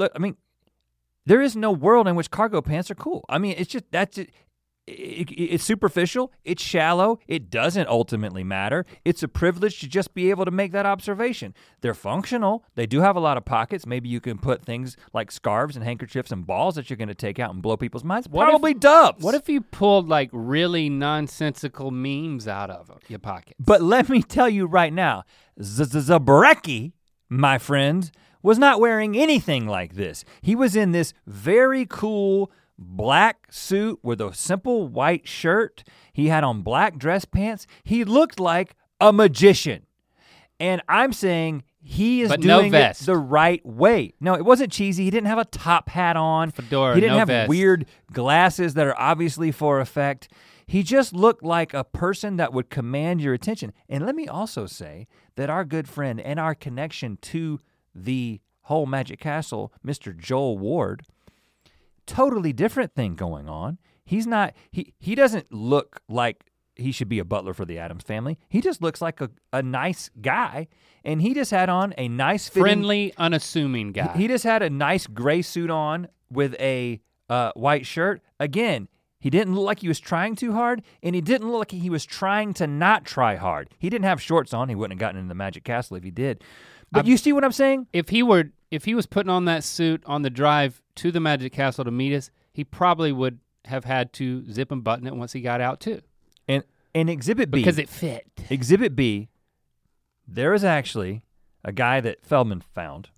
B: no world in which cargo pants are cool. I mean, it's just, that's it. It's superficial, it's shallow, it doesn't ultimately matter. It's a privilege to just be able to make that observation. They're functional, they do have a lot of pockets. Maybe you can put things like scarves and handkerchiefs and balls that you're gonna take out and blow people's minds. Probably doves.
A: What if you pulled like really nonsensical memes out of your pockets?
B: But let me tell you right now, Zabrecky, my friend, was not wearing anything like this. He was in this very cool black suit with a simple white shirt. He had on black dress pants. He looked like a magician. And I'm saying he is doing it the right way. No, it wasn't cheesy. He didn't have a top hat on.
A: Fedora,
B: he didn't have
A: vest.
B: Weird glasses that are obviously for effect. He just looked like a person that would command your attention. And let me also say that our good friend and our connection to the whole Magic Castle, Mr. Joel Ward, totally different thing going on. He's not, he doesn't look like he should be a butler for the Addams Family. He just looks like a nice guy, and he just had on a nice fitting,
A: friendly, unassuming guy.
B: He just had a nice gray suit on with a white shirt. Again, he didn't look like he was trying too hard, and he didn't look like he was trying to not try hard. He didn't have shorts on. He wouldn't have gotten into the Magic Castle if he did. But you see what I'm saying?
A: If he was putting on that suit on the drive to the Magic Castle to meet us, he probably would have had to zip and button it once he got out too.
B: And Exhibit B.
A: Because it fit.
B: Exhibit B, there is actually a guy that Feldman found.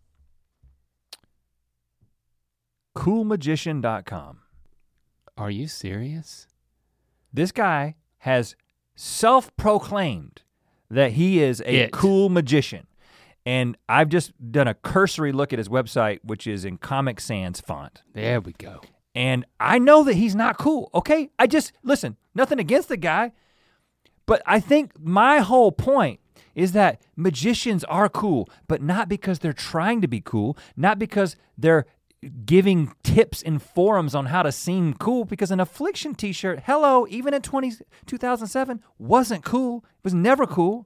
B: Coolmagician.com.
A: Are you serious?
B: This guy has self-proclaimed that he is a cool magician. And I've just done a cursory look at his website, which is in Comic Sans font.
A: There we go.
B: And I know that he's not cool, okay? Listen, nothing against the guy, but I think my whole point is that magicians are cool, but not because they're trying to be cool, not because they're giving tips in forums on how to seem cool, because an Affliction t-shirt, hello, even in 2007, wasn't cool. It was never cool.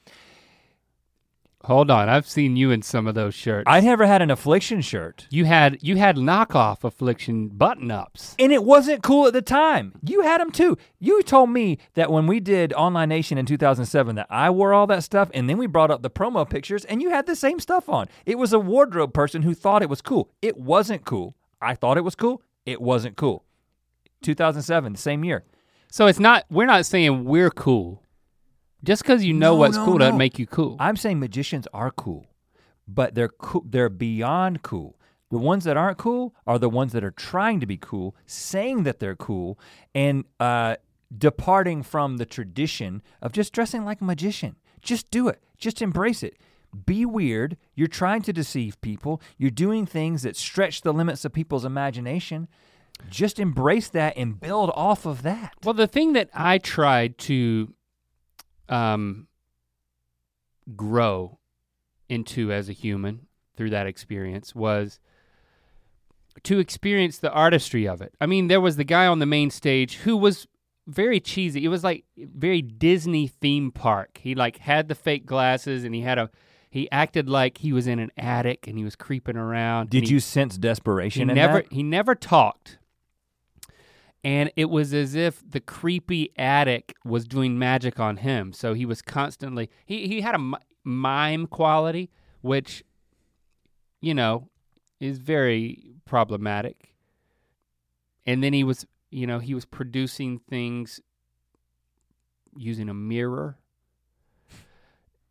A: Hold on, I've seen you in some of those shirts.
B: I never had an Affliction shirt.
A: You had knockoff Affliction button-ups.
B: And it wasn't cool at the time. You had them too. You told me that when we did Online Nation in 2007 that I wore all that stuff, and then we brought up the promo pictures and you had the same stuff on. It was a wardrobe person who thought it was cool. It wasn't cool. I thought it was cool. It wasn't cool. 2007, the same year.
A: So we're not saying we're cool. Just because you know what's cool doesn't make you cool.
B: I'm saying magicians are cool, but they're beyond cool. The ones that aren't cool are the ones that are trying to be cool, saying that they're cool, and departing from the tradition of just dressing like a magician. Just do it. Just embrace it. Be weird. You're trying to deceive people. You're doing things that stretch the limits of people's imagination. Just embrace that and build off of that.
A: Well, the thing that I tried to grow into as a human through that experience was to experience the artistry of it. I mean, there was the guy on the main stage who was very cheesy. It was like very Disney theme park. He like had the fake glasses and he acted like he was in an attic and he was creeping around.
B: Did you sense desperation in that?
A: He never talked. And it was as if the creepy attic was doing magic on him. So he was constantly, he had a mime quality, which, you know, is very problematic. And then he was producing things using a mirror.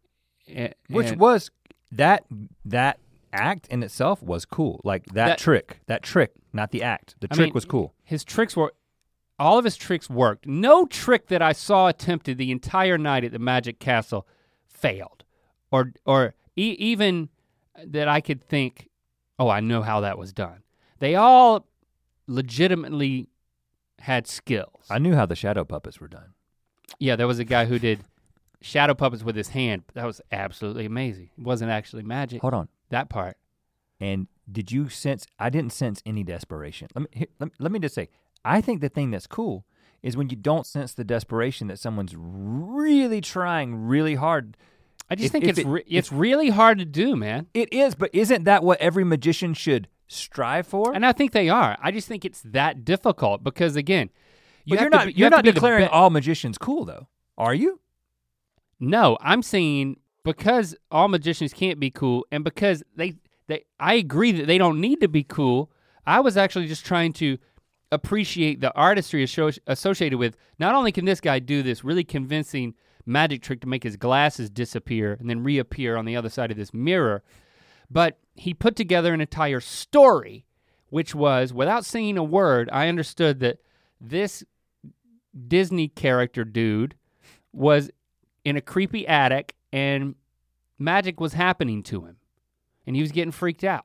B: Which was that act in itself was cool. Like that trick, not the act. The trick was cool.
A: His tricks were, all of his tricks worked. No trick that I saw attempted the entire night at the Magic Castle failed. Or even that I could think, oh, I know how that was done. They all legitimately had skills.
B: I knew how the shadow puppets were done.
A: Yeah, there was a guy who did shadow puppets with his hand. That was absolutely amazing. It wasn't actually magic.
B: Hold on.
A: That part.
B: And did you sense, I didn't sense any desperation. Let me just say, I think the thing that's cool is when you don't sense the desperation that someone's really trying really hard.
A: I just think it's really hard to do, man.
B: It is, but isn't that what every magician should strive for?
A: And I think they are. I just think it's that difficult because again,
B: you're not declaring all magicians cool though, are you?
A: No, I'm saying because all magicians can't be cool and because I agree that they don't need to be cool, I was actually just trying to appreciate the artistry associated with, not only can this guy do this really convincing magic trick to make his glasses disappear and then reappear on the other side of this mirror, but he put together an entire story, which was, without saying a word, I understood that this Disney character dude was in a creepy attic and magic was happening to him and he was getting freaked out.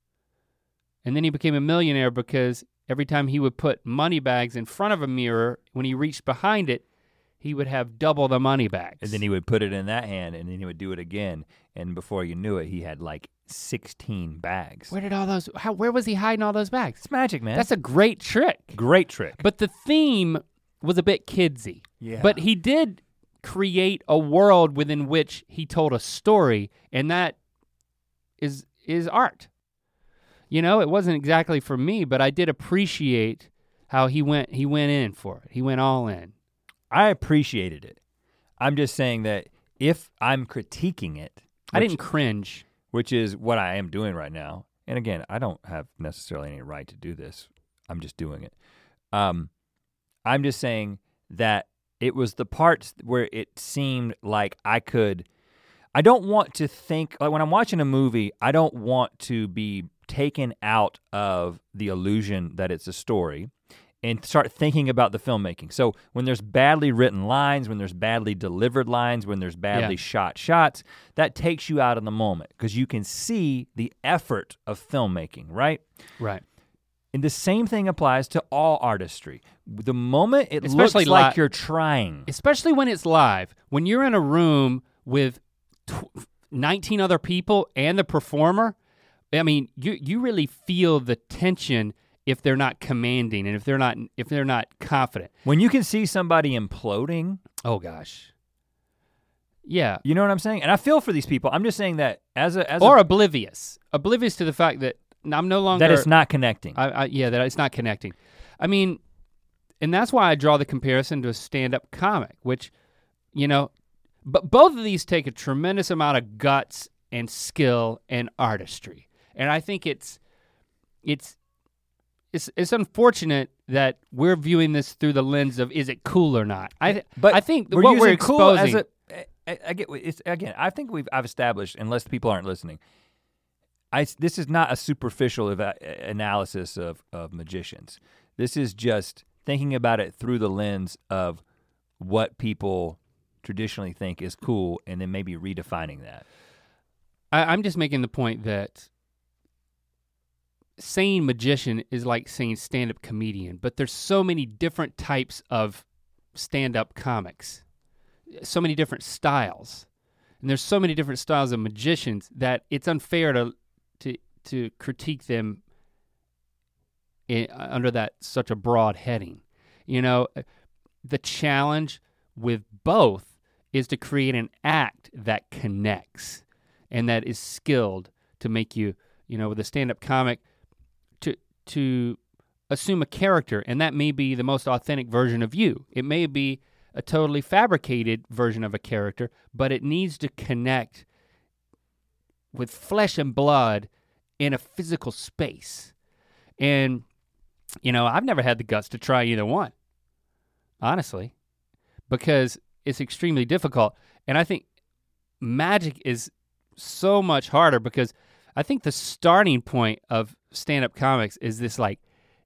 A: And then he became a millionaire because every time he would put money bags in front of a mirror, when he reached behind it, he would have double the money bags.
B: And then he would put it in that hand and then he would do it again. And before you knew it, he had like 16 bags.
A: Where was he hiding all those bags?
B: It's magic, man.
A: That's a great trick.
B: Great trick.
A: But the theme was a bit kidsy.
B: Yeah.
A: But he did create a world within which he told a story, and that is art. You know, it wasn't exactly for me, but I did appreciate how he went in for it. He went all in. I
B: appreciated it. I'm just saying that if I'm critiquing it.
A: I didn't cringe.
B: Which is what I am doing right now. And again, I don't have necessarily any right to do this. I'm just doing it. I'm just saying that it was the parts where it seemed like I don't want to think, like when I'm watching a movie, I don't want to be taken out of the illusion that it's a story and start thinking about the filmmaking. So when there's badly written lines, when there's badly delivered lines, when there's badly shot shots, that takes you out of the moment because you can see the effort of filmmaking, right?
A: Right.
B: And the same thing applies to all artistry. The moment it looks like you're trying.
A: Especially when it's live. When you're in a room with 19 other people and the performer, I mean, you really feel the tension if they're not commanding and if they're not confident.
B: When you can see somebody imploding.
A: Oh gosh. Yeah.
B: You know what I'm saying? And I feel for these people. I'm just saying that
A: oblivious to the fact that I'm no longer.
B: That it's not connecting.
A: That it's not connecting. I mean, and that's why I draw the comparison to a stand-up comic, which, you know, but both of these take a tremendous amount of guts and skill and artistry. And I think it's unfortunate that we're viewing this through the lens of is it cool or not. I think what we're exposing.
B: Cool I get it's again. I think I've established, unless people aren't listening. This is not a superficial analysis of magicians. This is just thinking about it through the lens of what people traditionally think is cool, and then maybe redefining that.
A: I'm just making the point that saying magician is like saying stand-up comedian, but there's so many different types of stand-up comics, so many different styles, and there's so many different styles of magicians that it's unfair to critique them under that such a broad heading. You know, the challenge with both is to create an act that connects and that is skilled to make you, you know, with a stand-up comic, to assume a character, and that may be the most authentic version of you. It may be a totally fabricated version of a character, but it needs to connect with flesh and blood in a physical space. And, you know, I've never had the guts to try either one, honestly, because it's extremely difficult. And I think magic is so much harder because I think the starting point of stand-up comics is this like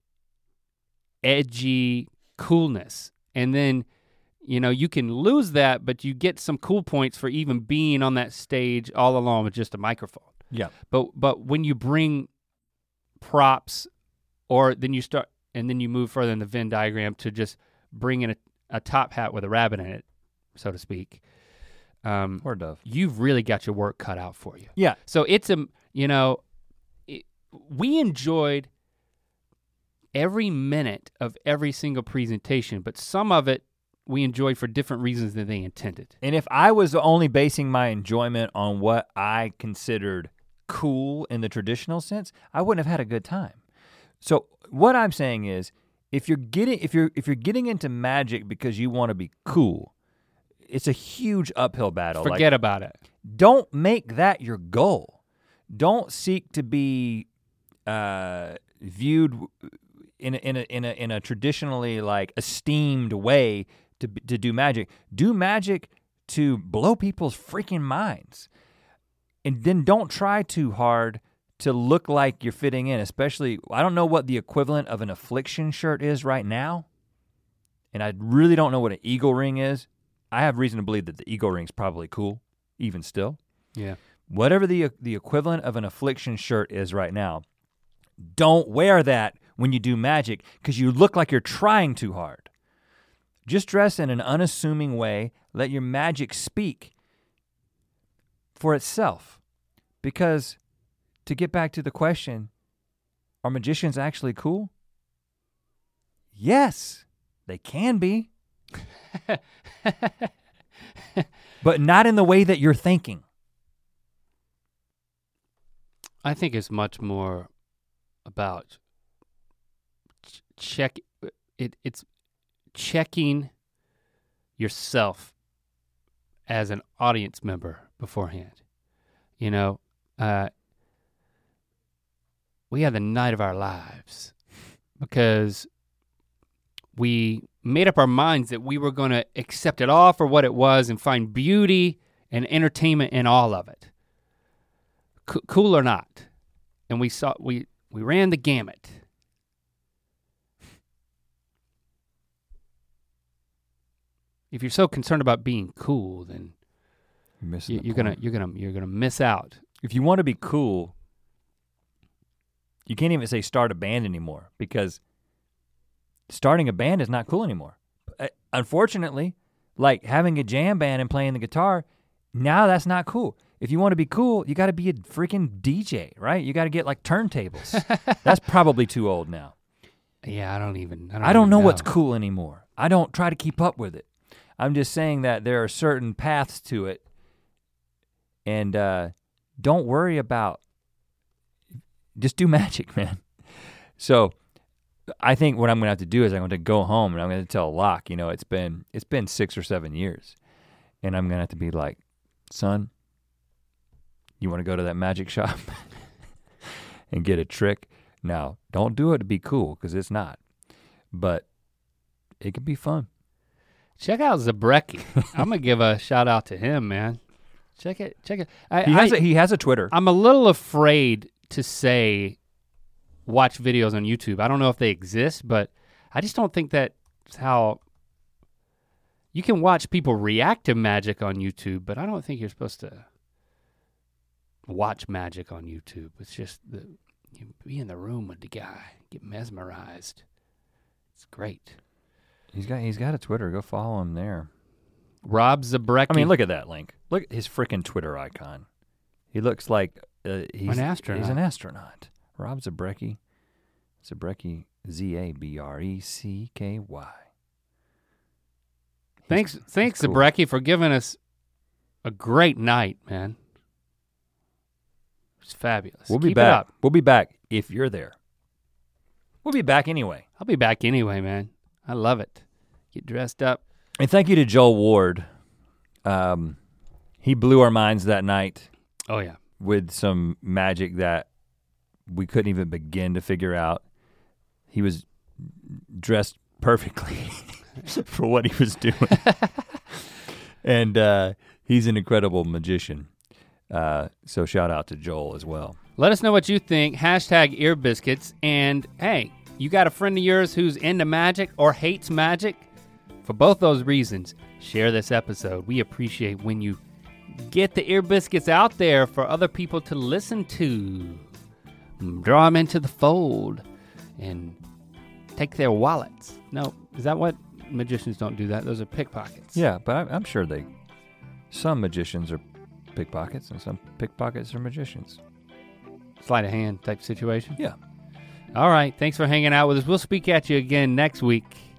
A: edgy coolness. And then, you know, you can lose that, but you get some cool points for even being on that stage all along with just a microphone.
B: Yeah.
A: But when you bring props or then you start, and then you move further in the Venn diagram to just bring in a top hat with a rabbit in it, so to speak.
B: Or dove.
A: You've really got your work cut out for you.
B: Yeah.
A: So it's we enjoyed every minute of every single presentation, but some of it we enjoyed for different reasons than they intended.
B: And if I was only basing my enjoyment on what I considered cool in the traditional sense, I wouldn't have had a good time. So what I'm saying is, if you're getting into magic because you want to be cool, it's a huge uphill battle.
A: Forget about it.
B: Don't make that your goal. Don't seek to be viewed in a traditionally like esteemed way to do magic. Do magic to blow people's freaking minds, and then don't try too hard to look like you're fitting in. Especially, I don't know what the equivalent of an Affliction shirt is right now, and I really don't know what an eagle ring is. I have reason to believe that the eagle ring's probably cool, even still.
A: Yeah.
B: Whatever the equivalent of an Affliction shirt is right now, don't wear that when you do magic because you look like you're trying too hard. Just dress in an unassuming way, let your magic speak for itself. Because to get back to the question, are magicians actually cool? Yes, they can be. But not in the way that you're thinking.
A: I think it's much more about it's checking yourself as an audience member beforehand. You know, we had the night of our lives because we made up our minds that we were gonna accept it all for what it was and find beauty and entertainment in all of it. Cool or not. And we ran the gamut. If you're so concerned about being cool, then you're gonna miss out.
B: If you want to be cool, you can't even say start a band anymore because starting a band is not cool anymore. Unfortunately, like having a jam band and playing the guitar, now that's not cool. If you want to be cool, you gotta be a freaking DJ, right? You gotta get like turntables. That's probably too old now.
A: Yeah, I don't
B: know what's cool anymore. I don't try to keep up with it. I'm just saying that there are certain paths to it, and don't worry about, just do magic, man. So I think what I'm gonna have to do is I'm gonna go home and I'm gonna tell Locke, you know, it's been 6 or 7 years, and I'm gonna have to be like, son, you wanna go to that magic shop and get a trick? Now, don't do it to be cool, because it's not, but it could be fun.
A: Check out Zabrecky. I'm gonna give a shout out to him, man. Check it.
B: He has a Twitter.
A: I'm a little afraid to say watch videos on YouTube. I don't know if they exist, but I just don't think that's how you can watch people react to magic on YouTube, but I don't think you're supposed to watch magic on YouTube. It's just you be in the room with the guy, get mesmerized. It's great.
B: He's got a Twitter. Go follow him there.
A: Rob Zabrecky.
B: I mean, look at that link. Look at his freaking Twitter icon. He looks like he's
A: an astronaut.
B: He's an astronaut. Rob Zabrecky. Zabrecky, Zabrecky.
A: Thanks,
B: cool.
A: Zabrecky, for giving us a great night, man. It's fabulous.
B: We'll be back. We'll be back if you're there. We'll be back anyway.
A: I'll be back anyway, man. I love it. Get dressed up.
B: And thank you to Joel Ward. He blew our minds that night.
A: Oh yeah.
B: With some magic that we couldn't even begin to figure out. He was dressed perfectly for what he was doing. And He's an incredible magician. So shout out to Joel as well.
A: Let us know what you think. Hashtag ear biscuits. And hey, you got a friend of yours who's into magic or hates magic? For both those reasons, share this episode. We appreciate when you get the ear biscuits out there for other people to listen to. Draw them into the fold and take their wallets. No, is that what? Magicians don't do that. Those are pickpockets.
B: Yeah, but I'm sure some magicians are pickpockets and some pickpockets are magicians.
A: Sleight of hand type situation?
B: Yeah.
A: All right, thanks for hanging out with us. We'll speak at you again next week.